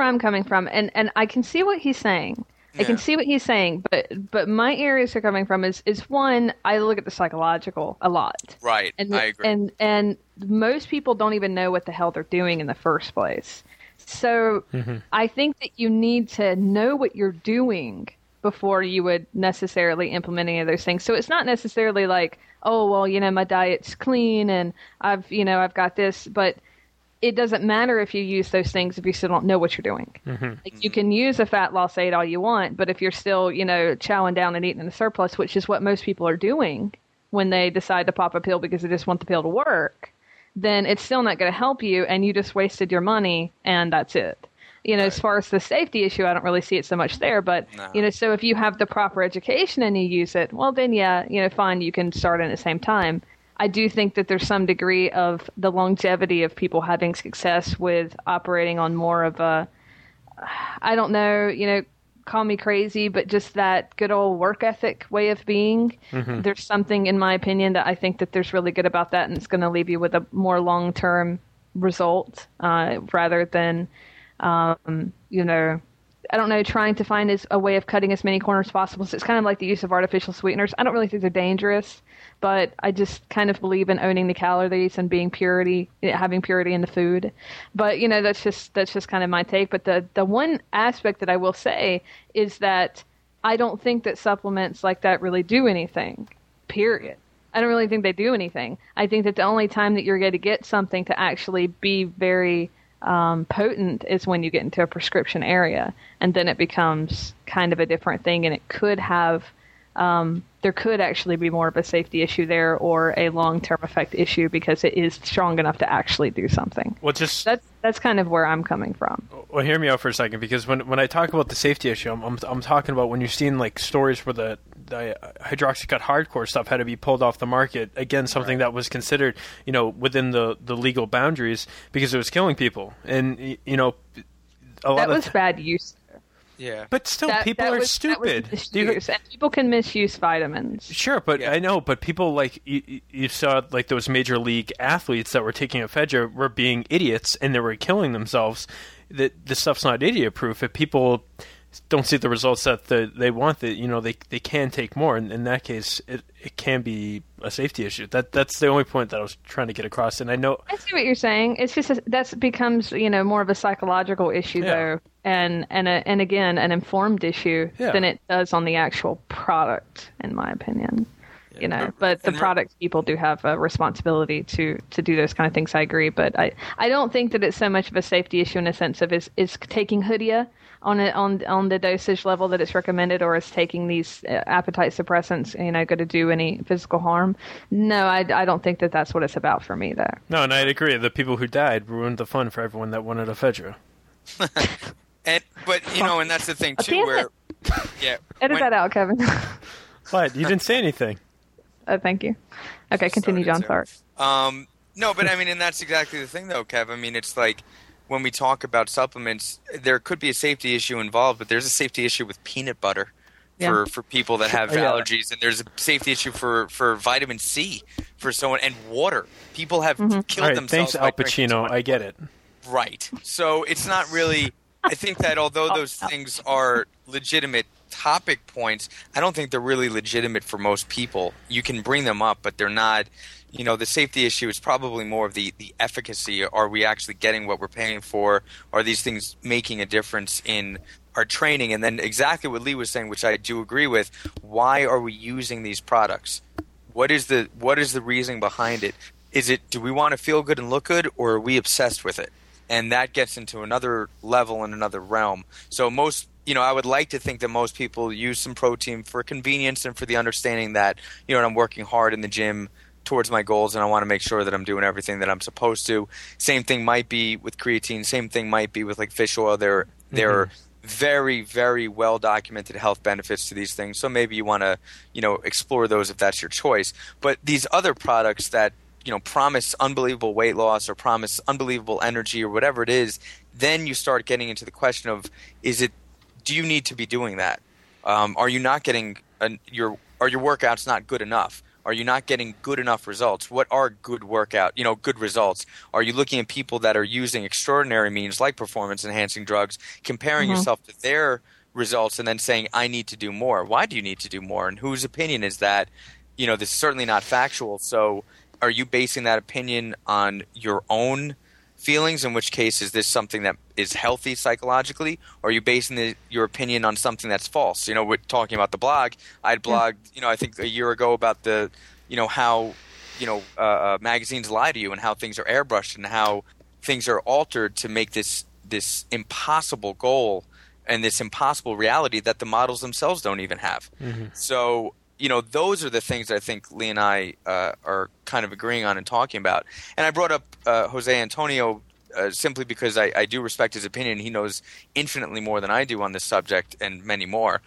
And I can see what he's saying. I can see what he's saying, but my areas are coming from is one, I look at the psychological a lot. Right, I agree. And most people don't even know what the hell they're doing in the first place. So I think that you need to know what you're doing before you would necessarily implement any of those things. So it's not necessarily like, oh, well, my diet's clean and I've got this, but it doesn't matter if you use those things if you still don't know what you're doing. Mm-hmm. You can use a fat loss aid all you want, but if you're still, chowing down and eating in a surplus, which is what most people are doing when they decide to pop a pill because they just want the pill to work, then it's still not going to help you and you just wasted your money and that's it. Right. As far as the safety issue, I don't really see it so much there, but, so if you have the proper education and you use it, well, then, fine, you can start at the same time. I do think that there's some degree of the longevity of people having success with operating on more of a, I don't know, call me crazy, but just that good old work ethic way of being. Mm-hmm. There's something, in my opinion, that I think that there's really good about that, and it's going to leave you with a more long-term result rather than, I don't know, trying to find a way of cutting as many corners as possible. So it's kind of like the use of artificial sweeteners. I don't really think they're dangerous, but I just kind of believe in owning the calories and having purity in the food. But, that's just kind of my take. But the one aspect that I will say is that I don't think that supplements like that really do anything, period. I don't really think they do anything. I think that the only time that you're going to get something to actually be very potent is when you get into a prescription area, and then it becomes kind of a different thing, and it could have there could actually be more of a safety issue there or a long-term effect issue because it is strong enough to actually do something. Well, just that's kind of where I'm coming from. Well, hear me out for a second, because when I talk about the safety issue, I'm talking about when you're seeing like stories where the hydroxycut hardcore stuff had to be pulled off the market. Again, something that was considered, within the legal boundaries because it was killing people, and a lot that was bad use. Yeah, but still, people are stupid. And people can misuse vitamins. Sure, but I know. But people like you saw like those major league athletes that were taking ephedra were being idiots and they were killing themselves. That this stuff's not idiot proof. If people don't see the results that they want, that they can take more. And in that case, it can be a safety issue. That's the only point that I was trying to get across. And I know I see what you're saying. It's just that becomes more of a psychological issue though, and again an informed issue than it does on the actual product, in my opinion. you know. But the product people do have a responsibility to do those kind of things. I agree, but I don't think that it's so much of a safety issue in a sense of is taking Hoodia on the dosage level that it's recommended, or is taking these appetite suppressants, you know, going to do any physical harm. No, I don't think that that's what it's about for me, though. No, and I'd agree. The people who died ruined the fun for everyone that wanted ephedra. But you know, and that's the thing too, where edit that out, Kevin. What? You didn't say anything. Oh, thank you. Okay, continue, John. Sorry. No, but I mean, and that's exactly the thing, though, Kev. I mean, it's like when we talk about supplements, there could be a safety issue involved, but there's a safety issue with peanut butter for people that have allergies, and there's a safety issue for vitamin C for someone, and water. People have killed themselves. Thanks, Al Pacino. I get it. Right. So it's not really. I think that although those things are legitimate topic points, I don't think they're really legitimate for most people. You can bring them up, but they're not. You know, the safety issue is probably more of the efficacy. Are we actually getting what we're paying for? Are these things making a difference in our training? And then exactly what Lee was saying, which I do agree with, why are we using these products? What is the reasoning behind it? Do we want to feel good and look good, or are we obsessed with it? And that gets into another level and another realm. So I would like to think that most people use some protein for convenience and for the understanding that, you know, I'm working hard in the gym towards my goals, and I want to make sure that I'm doing everything that I'm supposed to. Same thing might be with creatine. Same thing might be with like fish oil. There are very, very well documented health benefits to these things. So maybe you want to, you know, explore those if that's your choice. But these other products that, you know, promise unbelievable weight loss or promise unbelievable energy or whatever it is, then you start getting into the question of, do you need to be doing that? Are you not getting are your workouts not good enough? Are you not getting good enough results? What are good results? Are you looking at people that are using extraordinary means like performance enhancing drugs, comparing yourself to their results and then saying, I need to do more? Why do you need to do more? And whose opinion is that? You know, this is certainly not factual. So are you basing that opinion on your own feelings, in which case is this something that is healthy psychologically, or are you basing your opinion on something that's false? You know, we're talking about the blog. I had blogged, you know, I think a year ago about the, you know, how, you know, magazines lie to you and how things are airbrushed and how things are altered to make this impossible goal and this impossible reality that the models themselves don't even have. So, you know, those are the things that I think Lee and I are kind of agreeing on and talking about. And I brought up Jose Antonio simply because I do respect his opinion. He knows infinitely more than I do on this subject and many more.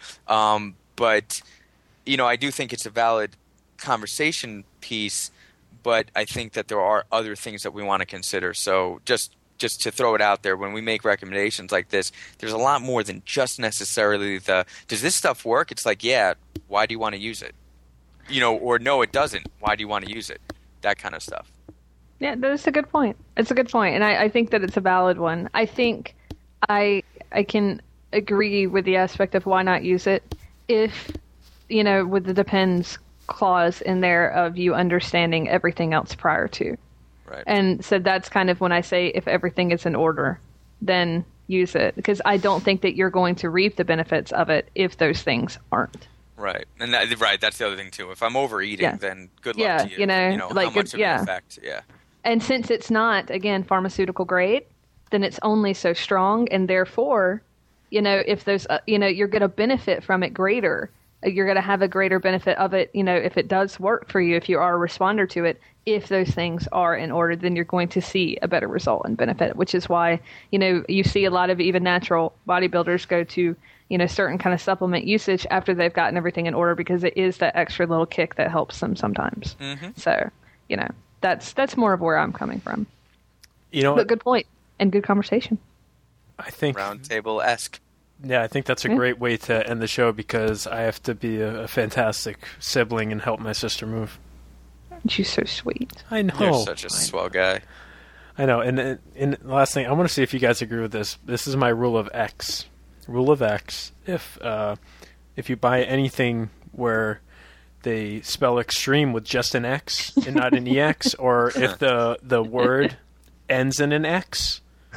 But, you know, I do think it's a valid conversation piece, but I think that there are other things that we want to consider. So just to throw it out there, when we make recommendations like this, there's a lot more than just necessarily does this stuff work? It's like, yeah, why do you want to use it? You know, or no, it doesn't. Why do you want to use it? That kind of stuff. Yeah, that's a good point. It's a good point, and I think that it's a valid one. I think I can agree with the aspect of why not use it if, you know, with the depends clause in there of you understanding everything else prior to. Right. And so that's kind of when I say if everything is in order, then use it. Because I don't think that you're going to reap the benefits of it if those things aren't. Right. And that's the other thing, too. If I'm overeating, then good luck to you. You know like, how much of an effect. Yeah. And since it's not, again, pharmaceutical grade, then it's only so strong. And therefore, you know, if those, you know, you're going to benefit from it greater. You're going to have a greater benefit of it, you know, if it does work for you, if you are a responder to it. If those things are in order, then you're going to see a better result and benefit, which is why, you know, you see a lot of even natural bodybuilders go to, you know, certain kind of supplement usage after they've gotten everything in order, because it is that extra little kick that helps them sometimes. So, you know, that's more of where I'm coming from. You know, but good point and good conversation. I think roundtable-esque. Yeah, I think that's a great way to end the show, because I have to be a fantastic sibling and help my sister move. You're so sweet. I know. You're such a swell guy. I know. And the last thing, I want to see if you guys agree with this. This is my rule of X. Rule of X. If you buy anything where they spell extreme with just an X and not an EX, or if the word ends in an X,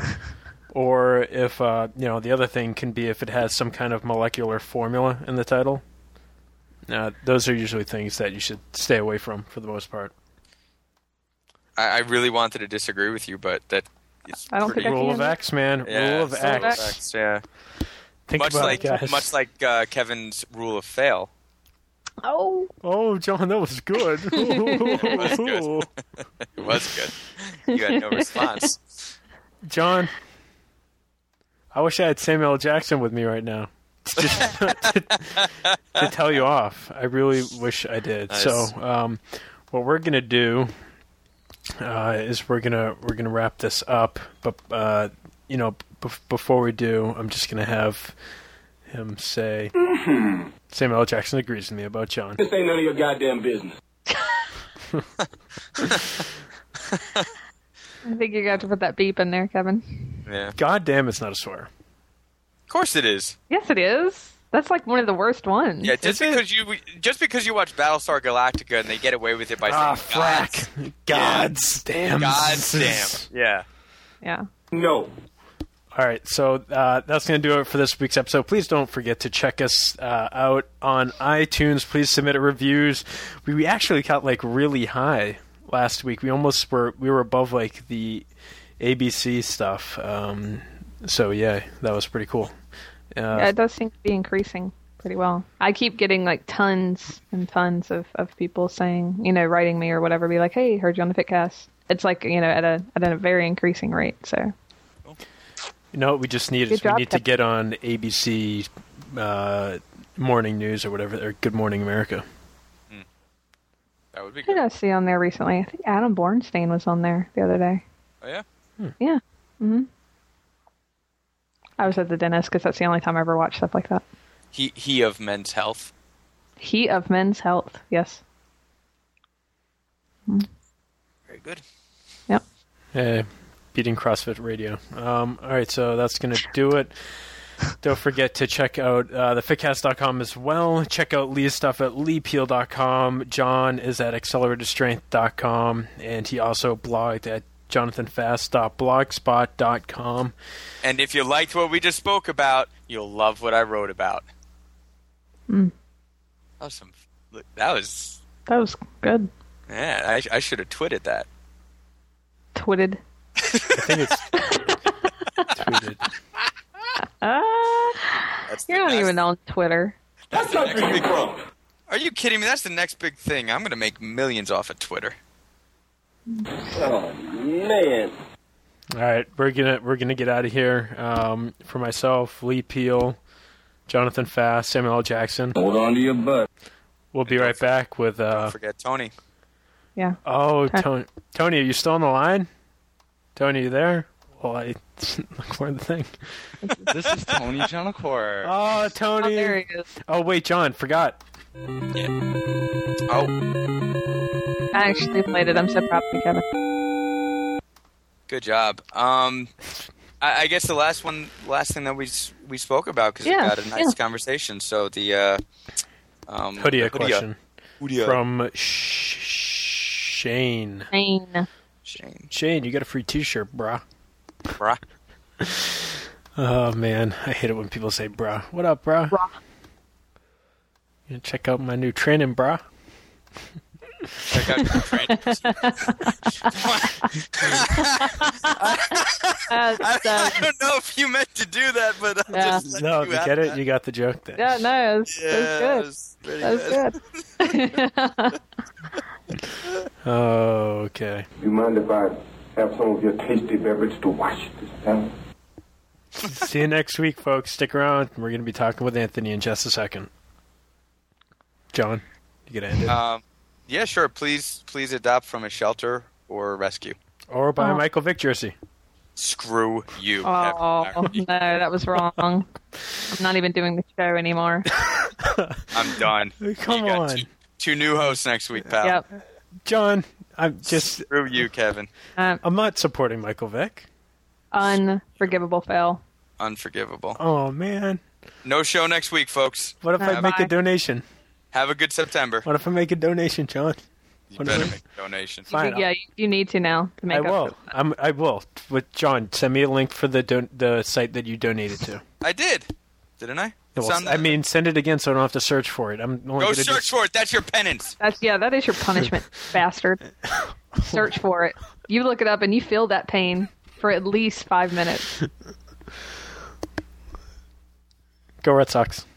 or if you know, the other thing can be if it has some kind of molecular formula in the title. those are usually things that you should stay away from for the most part. I really wanted to disagree with you, but that is I don't think I Rule can. of X, man. Yeah, Rule of it's X. Yeah. Think Much about like it, guys. Kevin's rule of fail. Oh, Oh, John, that was good. was good. It was good. You had no response. John, I wish I had Samuel L. Jackson with me right now. Just to tell you off. I really wish I did. Nice. So, what we're gonna do is we're gonna wrap this up. But before we do, I'm just gonna have him say, Samuel L. Jackson agrees with me about John. This ain't none of your goddamn business. I think you got to put that beep in there, Kevin. Yeah. God damn, it's not a swear. Of course it is. Yes, it is. That's like one of the worst ones. Yeah, just because you watch Battlestar Galactica and they get away with it by saying frack. Gods damn. Gods damn. Yeah. Yeah. No. All right, so that's going to do it for this week's episode. Please don't forget to check us out on iTunes. Please submit reviews. We actually got like really high last week. We were above like the ABC stuff. So yeah, that was pretty cool. Yeah, it does seem to be increasing pretty well. I keep getting like tons and tons of people saying, writing me or whatever, be like, "Hey, heard you on the Fitcast." It's like at a very increasing rate. So. What we just need is we need to get on ABC Morning News or whatever, or Good Morning America. That would be Who did good. I see on there recently? I think Adam Bornstein was on there the other day. Oh, yeah? Yeah. Mm-hmm. I was at the dentist because that's the only time I ever watch stuff like that. He of Men's Health. He of Men's Health, yes. Very good. Yep. Beating CrossFit Radio. All right, so that's going to do it. Don't forget to check out thefitcast.com as well. Check out Lee's stuff at leepeel.com. John is at acceleratedstrength.com, and he also blogged at jonathanfast.blogspot.com. And if you liked what we just spoke about, you'll love what I wrote about. Mm. That was That was good. Yeah, I should have twitted that. Twitted. I think it's tweeted. You're not even on Twitter. That's not where you from. Are you kidding me? That's the next big thing. I'm going to make millions off of Twitter. Oh, man. All right, we're gonna get out of here. For myself, Lee Peel, Jonathan Fast, Samuel L. Jackson. Hold on to your butt. We'll be right back with. Don't forget Tony. Yeah. Oh, Tony, are you still on the line? Tony, you there? Well, I look for the thing. This is Tony Janacore. Oh, Tony. Oh, there he is. Oh, wait, John, forgot. Yeah. Oh, I actually played it. I'm so proud of you, Kevin. good job. I guess the last thing that we spoke about because we got a nice conversation. So the Hoodie question Hoodia. from Shane. Shane, you got a free T-shirt, brah. Bruh. Oh man, I hate it when people say brah. What up, brah? Brah. You check out my new training, brah. Check out your training. I don't know if you meant to do that, but I'll Yeah. just let No, you you have get it? that. You got the joke then. Yeah, no, it was good. That was good. Oh, okay. You mind if I have some of your tasty beverage to wash this down? See you next week, folks. Stick around. We're going to be talking with Anthony in just a second. John, you going to end it? Yeah, sure. Please adopt from a shelter or rescue. Or buy a Michael Vick jersey. Screw you. Oh, no, that was wrong. I'm not even doing the show anymore. I'm done. Come You got on. Two new hosts next week, pal. Yep. John, I'm just... Screw you, Kevin. I'm not supporting Michael Vick. Unforgivable fail. Unforgivable. Oh, man. No show next week, folks. What if I make a Bye. donation? Have a good September. What if I make a donation, John? You better make a donation. Fine. Yeah, you need to now to make I up will. for that. I will. With John, send me a link for the site that you donated to. I did. Didn't I? Send it again so I don't have to search for it. Go search for it. That's your penance. That is your punishment, bastard. Search for it. You look it up and you feel that pain for at least 5 minutes. Go Red Sox.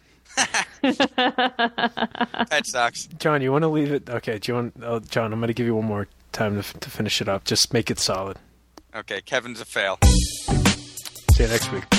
Red Sox. John, you want to leave it? Okay, John, I'm going to give you one more time to finish it up. Just make it solid. Okay, Kevin's a fail. See you next week.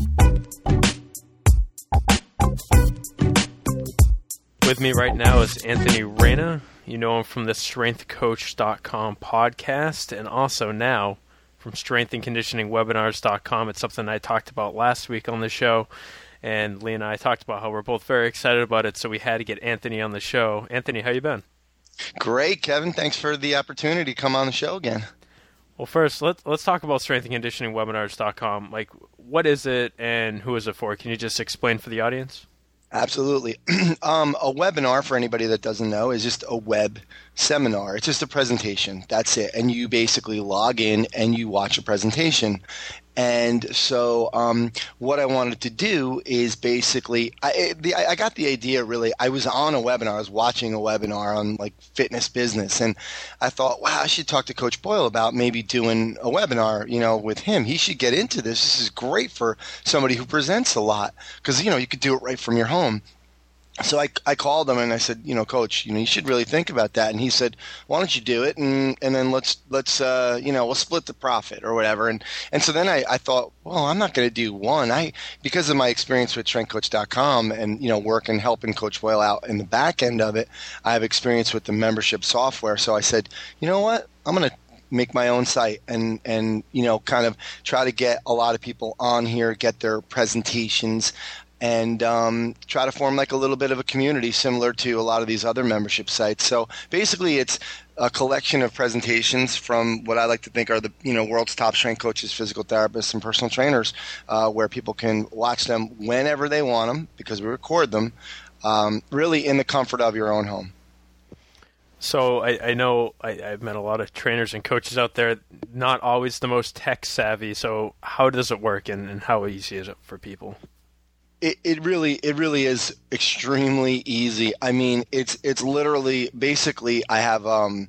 With me right now is Anthony Reyna. You know him from the StrengthCoach.com podcast, and also now from StrengthAndConditioningWebinars.com. It's something I talked about last week on the show, and Lee and I talked about how we're both very excited about it, so we had to get Anthony on the show. Anthony, how you been? Great, Kevin. Thanks for the opportunity to come on the show again. Well, first, let's talk about StrengthAndConditioningWebinars.com. Like, what is it, and who is it for? Can you just explain for the audience? Absolutely. A webinar, for anybody that doesn't know, is just a web seminar. It's just a presentation. That's it. And you basically log in and you watch a presentation. And so what I wanted to do is basically I got the idea really. I was on a webinar. I was watching a webinar on like fitness business. And I thought, wow, I should talk to Coach Boyle about maybe doing a webinar, with him. He should get into this. This is great for somebody who presents a lot because, you could do it right from your home. So I called him and I said, Coach, you should really think about that. And he said, why don't you do it? And then let's we'll split the profit or whatever. And so then I thought, well, I'm not going to do one. Because of my experience with StrengthCoach.com and, working, helping Coach Boyle out in the back end of it, I have experience with the membership software. So I said, you know what? I'm going to make my own site and kind of try to get a lot of people on here, get their presentations, and try to form like a little bit of a community similar to a lot of these other membership sites. So basically it's a collection of presentations from what I like to think are the world's top strength coaches, physical therapists, and personal trainers, where people can watch them whenever they want them because we record them, really in the comfort of your own home. So I know I've met a lot of trainers and coaches out there, not always the most tech savvy. So how does it work and how easy is it for people? It really is extremely easy. I mean, it's literally basically I have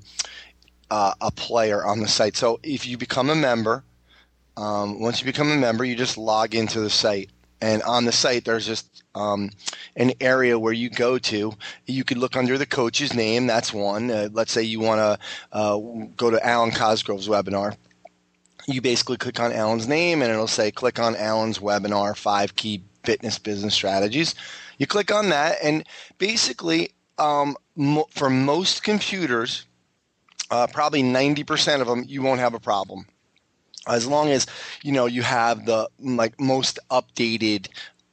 a player on the site. So if you become a member, once you become a member, you just log into the site. And on the site, there's just an area where you go to. You could look under the coach's name. That's one. Let's say you want to go to Alan Cosgrove's webinar. You basically click on Alan's name, and it'll say, click on Alan's webinar, 5 key fitness business strategies. You click on that, and basically, for most computers, probably 90% of them, you won't have a problem. As long as you have the most updated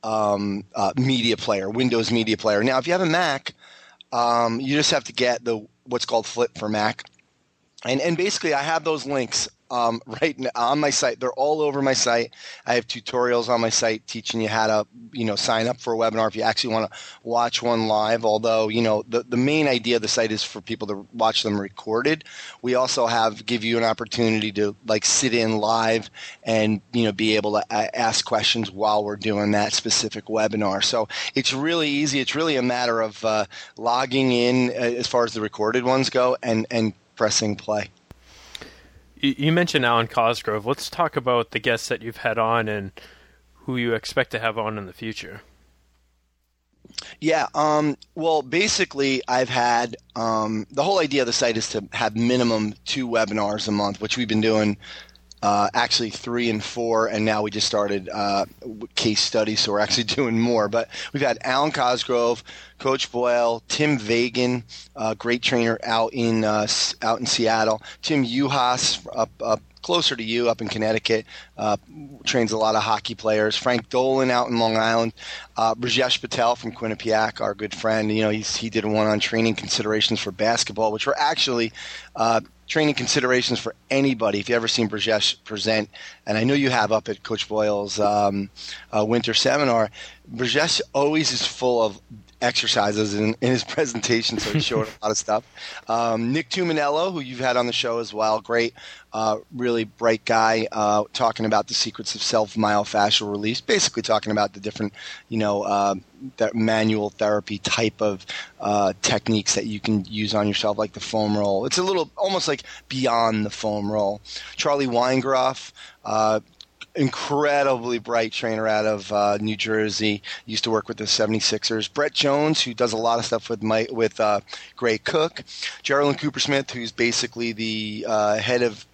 media player, Windows Media Player. Now, if you have a Mac, you just have to get what's called Flip for Mac, and basically, I have those links right now on my site. They're all over my site. I have tutorials on my site teaching you how to, sign up for a webinar if you actually want to watch one live. Although, the main idea of the site is for people to watch them recorded. We also give you an opportunity to sit in live and, be able to ask questions while we're doing that specific webinar. So it's really easy. It's really a matter of logging in as far as the recorded ones go and pressing play. You mentioned Alan Cosgrove. Let's talk about the guests that you've had on and who you expect to have on in the future. Yeah. Well, basically, I've had the whole idea of the site is to have minimum 2 webinars a month, which we've been doing actually 3 and 4, and now we just started case studies, so we're actually doing more. But we've had Alan Cosgrove, Coach Boyle, Tim Vagan, great trainer out in Seattle, Tim Uhas up closer to you up in Connecticut, trains a lot of hockey players, Frank Dolan out in Long Island, Brajesh Patel from Quinnipiac, our good friend. He did one on training considerations for basketball, which were actually training considerations for anybody. If you ever seen Brajesh present, and I know you have up at Coach Boyle's winter seminar, Brajesh always is full of exercises in his presentation, so he showed a lot of stuff. Nick Tuminello, who you've had on the show as well, great, really bright guy, talking about the secrets of self-myofascial release, basically talking about the different, that manual therapy type of techniques that you can use on yourself, like the foam roll. It's a little almost like beyond the foam roll. Charlie Weingroff, incredibly bright trainer out of New Jersey. Used to work with the 76ers. Brett Jones, who does a lot of stuff with Gray Cook. Geraldine Coopersmith, who's basically the head of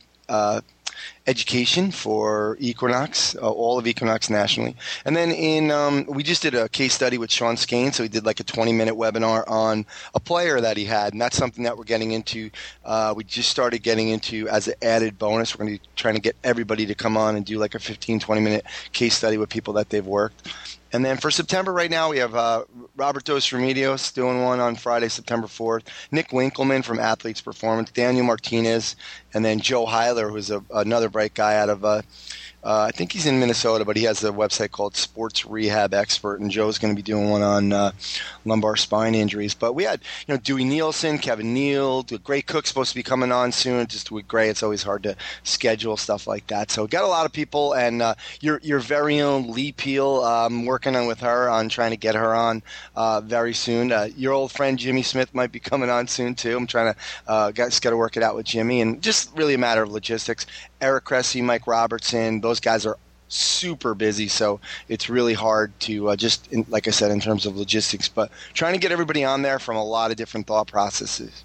education for Equinox, all of Equinox nationally. And then we just did a case study with Sean Skane, so he did like a 20-minute webinar on a player that he had, and that's something that we're getting into. We just started getting into as an added bonus. We're going to be trying to get everybody to come on and do like a 15, 20-minute case study with people that they've worked. And then for September right now, we have Robert Dos Remedios doing one on Friday, September 4th, Nick Winkleman from Athletes Performance, Daniel Martinez, and then Joe Heiler, who's another bright guy out of I think he's in Minnesota, but he has a website called Sports Rehab Expert, and Joe's going to be doing one on lumbar spine injuries. But we had, Dewey Nielsen, Kevin Neal, Gray Cook's supposed to be coming on soon. Just with Gray, it's always hard to schedule stuff like that. So got a lot of people, and your very own Lee Peel, I'm working on with her on trying to get her on very soon. Your old friend Jimmy Smith might be coming on soon too. I'm trying to got to work it out with Jimmy, and just really a matter of logistics. Eric Cressy, Mike Robertson, those guys are super busy, so it's really hard to like I said, in terms of logistics, but trying to get everybody on there from a lot of different thought processes.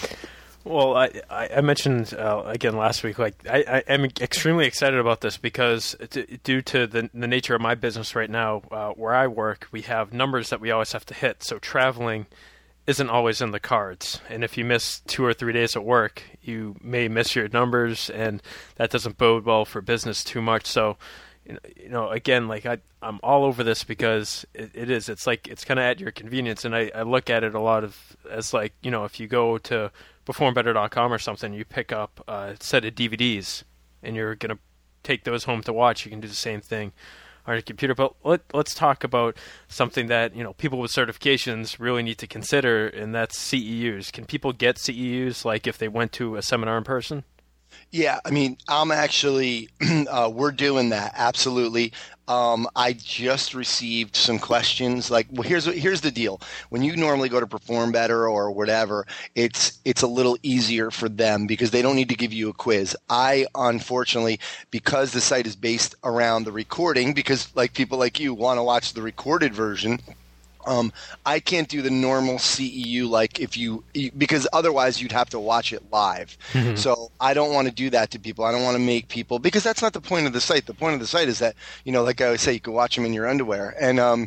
Well, I mentioned again last week, like I am extremely excited about this because due to the nature of my business right now, where I work, we have numbers that we always have to hit, so traveling isn't always in the cards. And if you miss 2 or 3 days at work, you may miss your numbers, and that doesn't bode well for business too much. So, again, like I'm all over this because it's like it's kind of at your convenience. And I look at it a lot as like, if you go to performbetter.com or something, you pick up a set of DVDs and you're going to take those home to watch. You can do the same thing on your computer. But let's talk about something that people with certifications really need to consider, and that's CEUs. Can people get CEUs like if they went to a seminar in person? Yeah, I mean, I'm actually we're doing that, absolutely. I just received some questions. Like, well, here's the deal. When you normally go to Perform Better or whatever, it's a little easier for them because they don't need to give you a quiz. I, unfortunately, because the site is based around the recording, because like people like you want to watch the recorded version, I can't do the normal CEU because otherwise you'd have to watch it live. Mm-hmm. So I don't want to do that to people. I don't want to make people, because that's not the point of the site. The point of the site is that, like I always say, you can watch them in your underwear. And,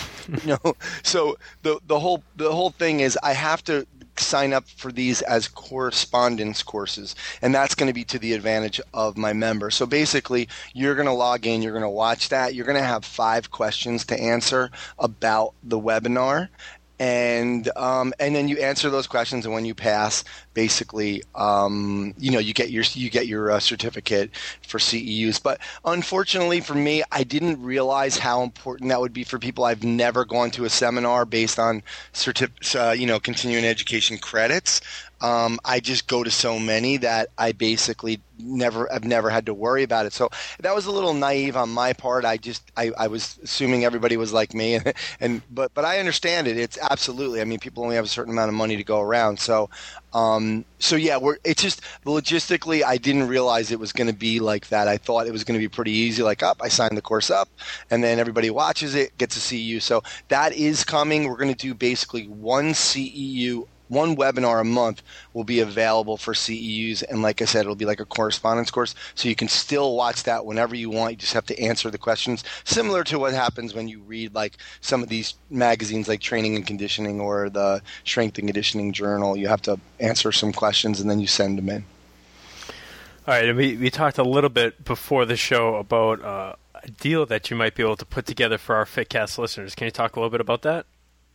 so the whole thing is I have to sign up for these as correspondence courses, and that's going to be to the advantage of my member. So basically, you're going to log in, you're going to watch that, you're going to have 5 questions to answer about the webinar, and then you answer those questions, and when you pass, basically, you get your certificate for CEUs. But unfortunately for me, I didn't realize how important that would be for people. I've never gone to a seminar based on continuing education credits. I just go to so many that I basically I've never had to worry about it. So that was a little naive on my part. I was assuming everybody was like me, but I understand it. It's absolutely. I mean, people only have a certain amount of money to go around. So yeah, it's just logistically, I didn't realize it was going to be like that. I thought it was going to be pretty easy. Like, I signed the course up, and then everybody watches it, gets a CEU. So that is coming. We're going to do basically one CEU. One webinar a month will be available for CEUs, and like I said, it'll be like a correspondence course, so you can still watch that whenever you want. You just have to answer the questions, similar to what happens when you read like some of these magazines like Training and Conditioning or the Strength and Conditioning Journal. You have to answer some questions, and then you send them in. All right, and we talked a little bit before the show about a deal that you might be able to put together for our FitCast listeners. Can you talk a little bit about that?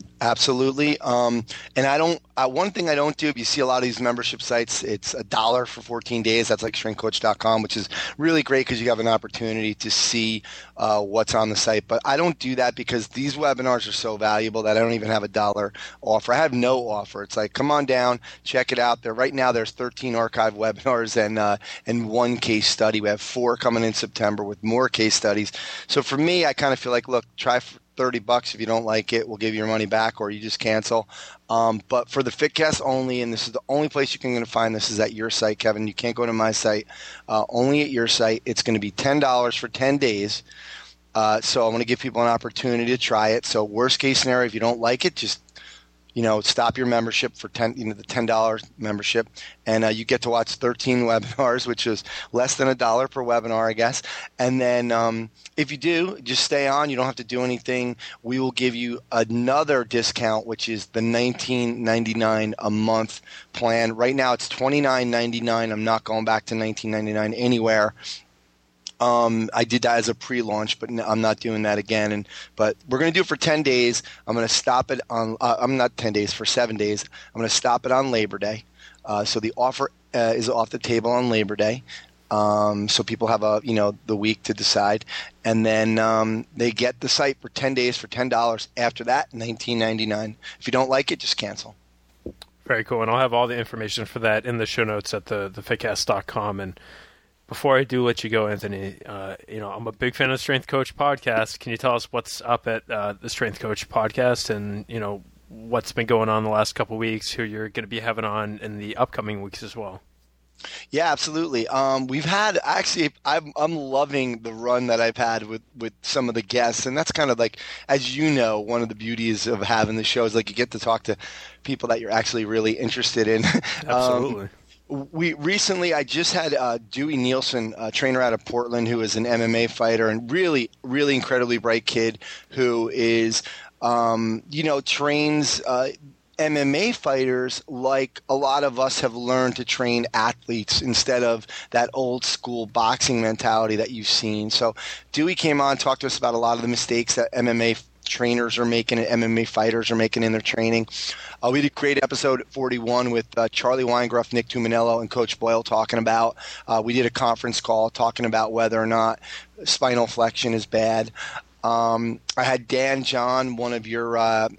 Absolutely. And I don't. One thing I don't do, if you see a lot of these membership sites, it's $1 for 14 days. That's like strengthcoach.com, which is really great because you have an opportunity to see what's on the site. But I don't do that because these webinars are so valuable that I don't even have $1 offer. I have no offer. It's like, come on down, check it out. There right now, there's 13 archive webinars and one case study. We have 4 coming in September with more case studies. So for me, I kind of feel like, look, try $30. If you don't like it, we'll give you your money back, or you just cancel. But for the FitCast only, and this is the only place you can find this, is at your site, Kevin. You can't go to my site. Only at your site. It's going to be $10 for 10 days. So I'm going to give people an opportunity to try it. So worst case scenario, if you don't like it, just stop your membership for the $10 membership, and you get to watch 13 webinars, which is less than $1 per webinar, I guess. And then if you do, just stay on. You don't have to do anything. We will give you another discount, which is the $19.99 a month plan. Right now, it's $29.99. I'm not going back to $19.99 anywhere. I did that as a pre-launch, but I'm not doing that again. But we're going to do it for 10 days. I'm going to stop it on I'm not 10 days, for 7 days. I'm going to stop it on Labor Day. So the offer is off the table on Labor Day. So people have the week to decide. And then they get the site for 10 days for $10. After that, $19.99. If you don't like it, just cancel. Very cool. And I'll have all the information for that in the show notes at the fitcast.com. And before I do let you go, Anthony, I'm a big fan of the Strength Coach podcast. Can you tell us what's up at the Strength Coach podcast, and what's been going on the last couple of weeks, who you're going to be having on in the upcoming weeks as well? Yeah, absolutely. We've had I'm loving the run that I've had with some of the guests, and that's kind of like, as you know, one of the beauties of having the show is like you get to talk to people that you're actually really interested in. Absolutely. I just had Dewey Nielsen, a trainer out of Portland, who is an MMA fighter and really, really incredibly bright kid who is, trains MMA fighters like a lot of us have learned to train athletes instead of that old school boxing mentality that you've seen. So Dewey came on, talked to us about a lot of the mistakes that MMA trainers are making and MMA fighters are making in their training. We did a great episode 41 with Charlie Weingroff, Nick Tuminello, and Coach Boyle talking about. We did a conference call talking about whether or not spinal flexion is bad. I had Dan John, one of your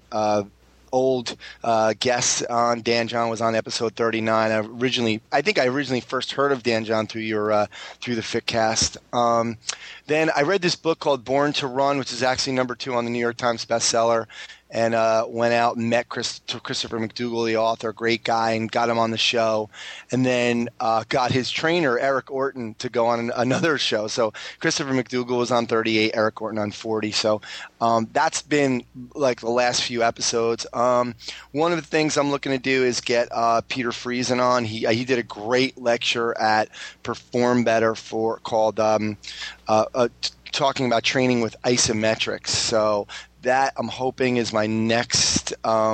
old guests on. Dan John was on episode 39. I think I originally first heard of Dan John through the FitCast. Then I read this book called Born to Run, which is actually number 2 on the New York Times bestseller, and went out and met Christopher McDougall, the author, great guy, and got him on the show. And then got his trainer, Eric Orton, to go on another show. So Christopher McDougall was on 38, Eric Orton on 40. So that's been like the last few episodes. One of the things I'm looking to do is get Peter Friesen on. He did a great lecture at Perform Better called talking about training with isometrics. So that I'm hoping is my next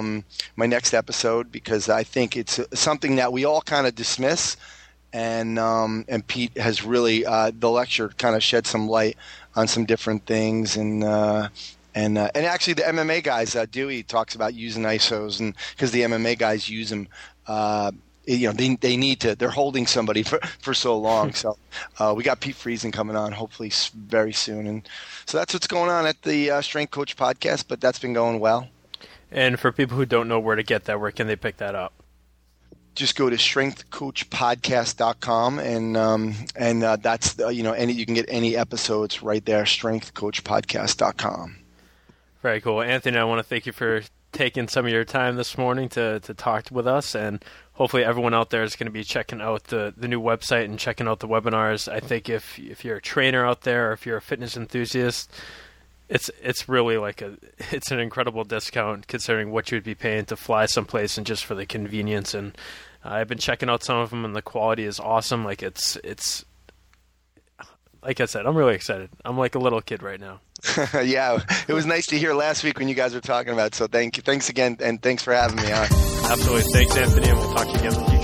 episode, because I think it's something that we all kind of dismiss, and Pete has really the lecture kind of shed some light on some different things, and actually the MMA guys, Dewey talks about using ISOs, and because the MMA guys use them. They need to. They're holding somebody for so long. So we got Pete Friesen coming on hopefully very soon, and so that's what's going on at the Strength Coach podcast. But that's been going well. And for people who don't know where to get that, where can they pick that up? Just go to strengthcoachpodcast.com, and that's you can get any episodes right there. Strengthcoachpodcast.com. Very cool, Anthony. I want to thank you for taking some of your time this morning to talk with us, and hopefully everyone out there is going to be checking out the new website and checking out the webinars. I think if you're a trainer out there, or if you're a fitness enthusiast, it's really it's an incredible discount considering what you would be paying to fly someplace and just for the convenience. And I've been checking out some of them, and the quality is awesome. It's like I said, I'm really excited. I'm like a little kid right now. Yeah, it was nice to hear last week when you guys were talking about it. So thanks again, and thanks for having me on. Absolutely. Thanks, Anthony, and we'll talk to you again in the future.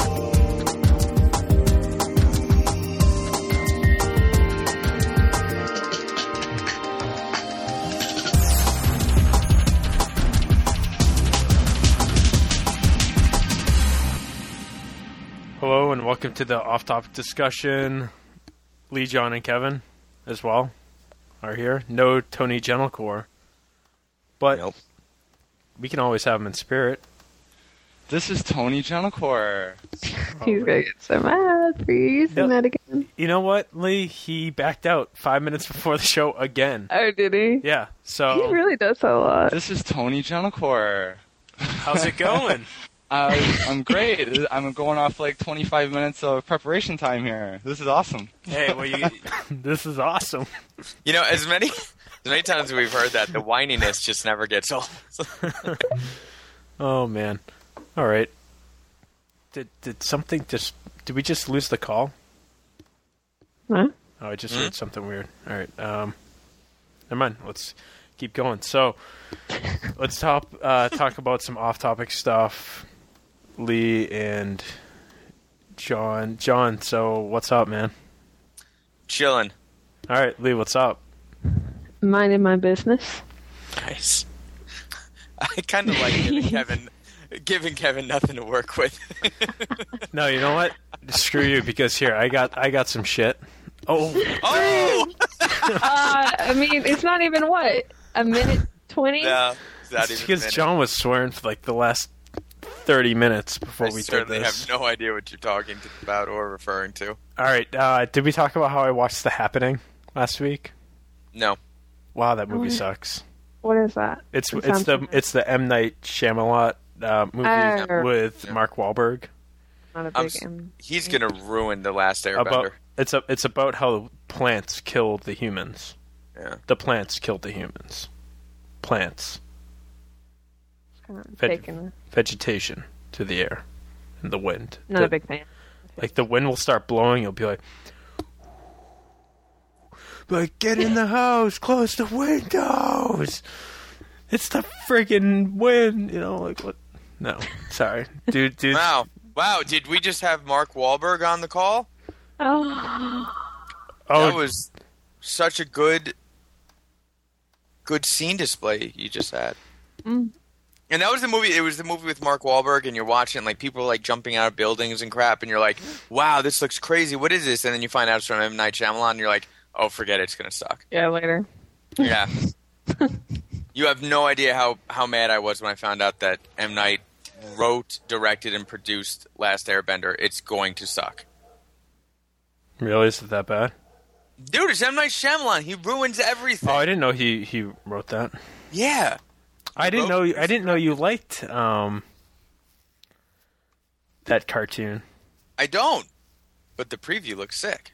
welcome to the off-topic discussion. Lee, John, and Kevin as well are here. No Tony Gentilcore, but Nope. we can always have him in spirit. This is Tony Gentilcore. He's gonna get so mad for you using that again. You know what, Lee? He backed out 5 minutes before the show again. Oh, did he? Yeah, so... He really does that a lot. This is Tony Gentilcore. How's it going? I'm great. I'm going off like 25 minutes of preparation time here. This is awesome. Hey, well, this is awesome. You know, as many times as we've heard that, the whininess just never gets old. Oh, man. All right. Did something just... Did we just lose the call? Huh? Oh, I just heard something weird. All right. Never mind. Let's keep going. So, let's talk about some off-topic stuff. Lee and John. John, so what's up, man? Chilling. All right, Lee, what's up? Minding my business. Nice. I kind of like giving Kevin nothing to work with. No, you know what? Screw you, because here I got some shit. Oh. I mean, it's not even a minute 20. No, it's not even because a minute. John was swearing for like the last 30 minutes before we did certainly this. have no idea what you're talking about or referring to. All right, did we talk about how I watched The Happening last week? No. Wow, that movie sucks. What is that? It's the M. Night Shyamalan movie with Mark Wahlberg. Not a big He's gonna ruin The Last Airbender. It's about how plants kill the humans. Yeah. The plants killed the humans. Plants. Vegetation to the air and the wind. Not a big fan. Like the wind will start blowing, you'll be like, get in the house, close the windows. It's the friggin' wind, like what? No, sorry, dude. Wow! Did we just have Mark Wahlberg on the call? Oh, That was such a good scene display you just had. Mm. And that was the movie. It was the movie with Mark Wahlberg, and you're watching like people like jumping out of buildings and crap, and you're like, "Wow, this looks crazy. What is this?" And then you find out it's from M. Night Shyamalan, and you're like, "Oh, forget it. It's gonna suck." yeah, later. Yeah. You have no idea how mad I was when I found out that M. Night wrote, directed, and produced Last Airbender. It's going to suck. Really, is it that bad? Dude, it's M. Night Shyamalan. He ruins everything. Oh, I didn't know he wrote that. Yeah. I didn't know you liked that cartoon. I don't. But the preview looks sick.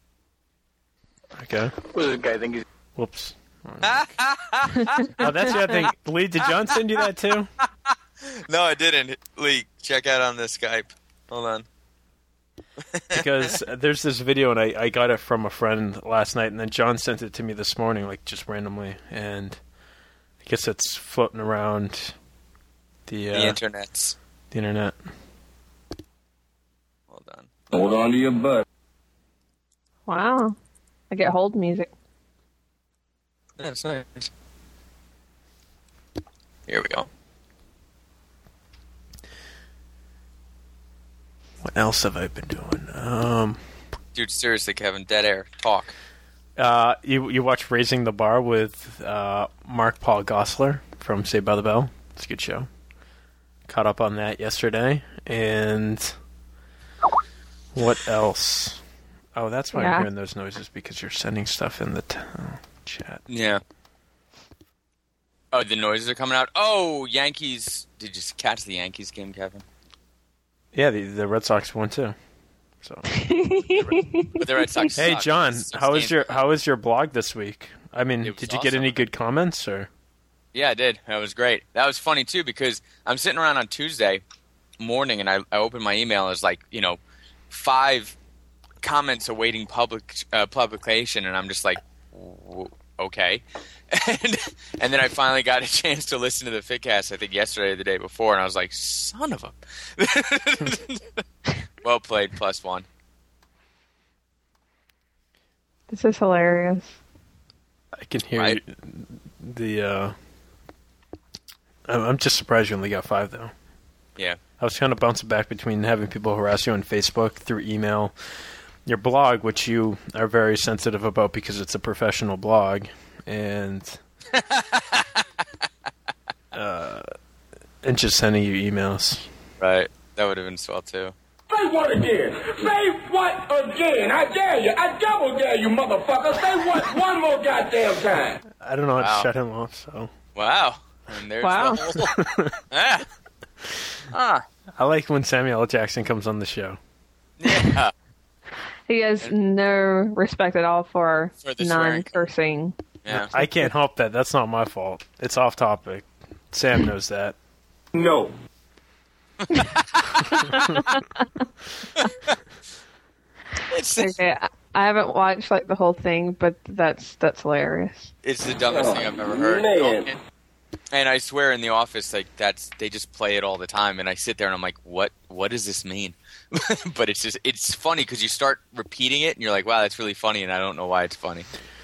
Okay. What does this guy think he's... Whoops. Oh, that's the other thing. Lee, did John send you that too? No, I didn't. Lee, check out on the Skype. Hold on. Because there's this video, and I got it from a friend last night, and then John sent it to me this morning, like just randomly, and I guess it's floating around the internets. The internet. Hold on. Hold on to your butt. Wow. I get hold music. That's nice. Here we go. What else have I been doing? Dude, seriously, Kevin, dead air. Talk. You watch Raising the Bar with Mark Paul Gosselaar from Saved by the Bell. It's a good show. Caught up on that yesterday. And what else? Oh, that's why I'm hearing those noises, because you're sending stuff in the chat. Yeah. Oh, the noises are coming out. Oh, Yankees. Did you catch the Yankees game, Kevin? Yeah, the Red Sox won too. So. But the Red Sox Hey, suck. John, how was your blog this week? I mean, did you get any good comments or? Yeah, I did. That was great. That was funny too, because I'm sitting around on Tuesday morning and I opened my email and it's like, 5 comments awaiting publication, and I'm just like, okay. And then I finally got a chance to listen to the Fitcast, I think yesterday or the day before, and I was like, son of a... Well played, +1. This is hilarious. I can hear you. I'm just surprised you only got 5, though. Yeah. I was kind of bouncing back between having people harass you on Facebook through email, your blog, which you are very sensitive about because it's a professional blog, and just sending you emails. Right. That would have been swell, too. Say what again? Say what again? I dare you. I double dare you, motherfucker. Say what one more goddamn time. I don't know how Wow. to shut him off, so. Wow. And there's Wow. the whole... ah. I like when Samuel L. Jackson comes on the show. Yeah. He has no respect at all for For the swearing. non-cursing. Yeah. I can't help that. That's not my fault. It's off topic. Sam knows that. No. Okay, I haven't watched like the whole thing, but that's hilarious. It's the dumbest thing I've ever heard. Man. And I swear in the office, like they just play it all the time, and I sit there and I'm like, what does this mean? But it's funny because you start repeating it and you're like, wow, that's really funny, and I don't know why it's funny.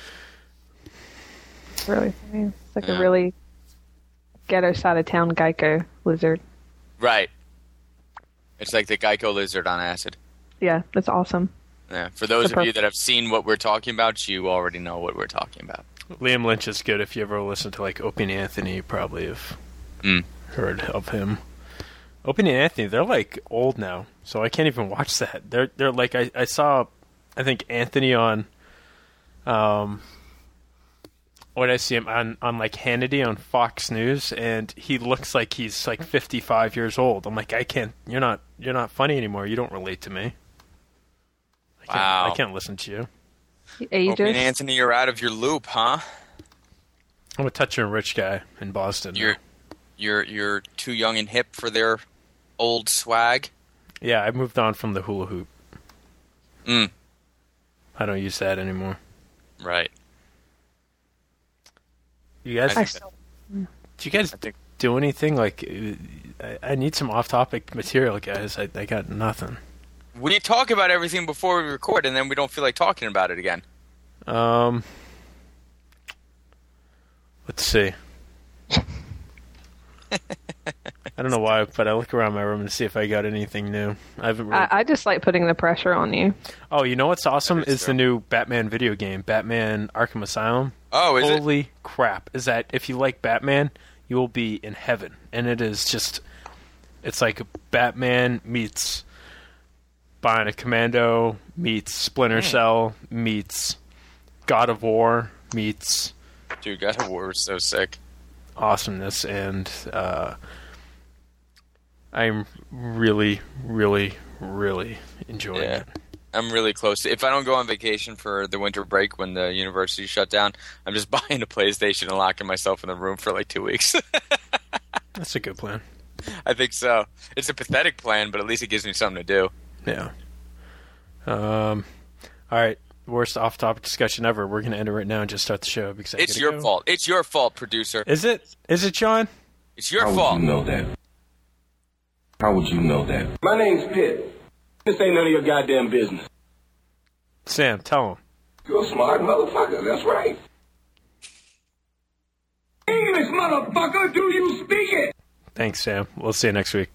It's really funny. It's like Yeah. a really ghetto side of town Geico lizard. Right. It's like the Geico lizard on acid. Yeah, that's awesome. Yeah. For those The of you that have seen what we're talking about, you already know what we're talking about. Liam Lynch is good. If you ever listen to like Opie and Anthony, you probably have heard of him. Opie and Anthony, they're like old now, so I can't even watch that. They're like I saw, I think Anthony on, what did I see him on like Hannity on Fox News, and he looks like he's like 55 years old. I'm like, I can't. You're not funny anymore. You don't relate to me. Wow. I can't listen to you. Ages. And Anthony, you're out of your loop, huh? I'm a toucher and rich guy in Boston. You're too young and hip for their old swag. Yeah, I moved on from the hula hoop. Mm. I don't use that anymore. Right. You guys, I I think still, do you guys do anything? Like, I need some off-topic material, guys. I got nothing. We talk about everything before we record, and then we don't feel like talking about it again. Let's see. I don't know why, but I look around my room and see if I got anything new. I haven't really... I just like putting the pressure on you. Oh, you know what's awesome That is is the true. new Batman video game, Batman Arkham Asylum. Oh, is it? Holy crap. Is that if you like Batman, you will be in heaven. And it is just, it's like Batman meets Bionic Commando, meets Splinter Cell, meets God of War, meets Dude, God of War was so sick. awesomeness. And I'm really, really, really enjoying Yeah. it. I'm really close. If I don't go on vacation for the winter break when the university shut down, I'm just buying a PlayStation and locking myself in the room for like 2 weeks. That's a good plan. I think so. It's a pathetic plan, but at least it gives me something to do. Yeah. All right. Worst off-topic discussion ever. We're going to end it right now and just start the show because I It's gotta your go. fault. It's your fault, producer. Is it? Is it, John? It's your How fault. would you know that? How would you know that? My name's Pitt. This ain't none of your goddamn business. Sam, tell him. You're a smart motherfucker. That's right. English, motherfucker. Do you speak it? Thanks, Sam. We'll see you next week.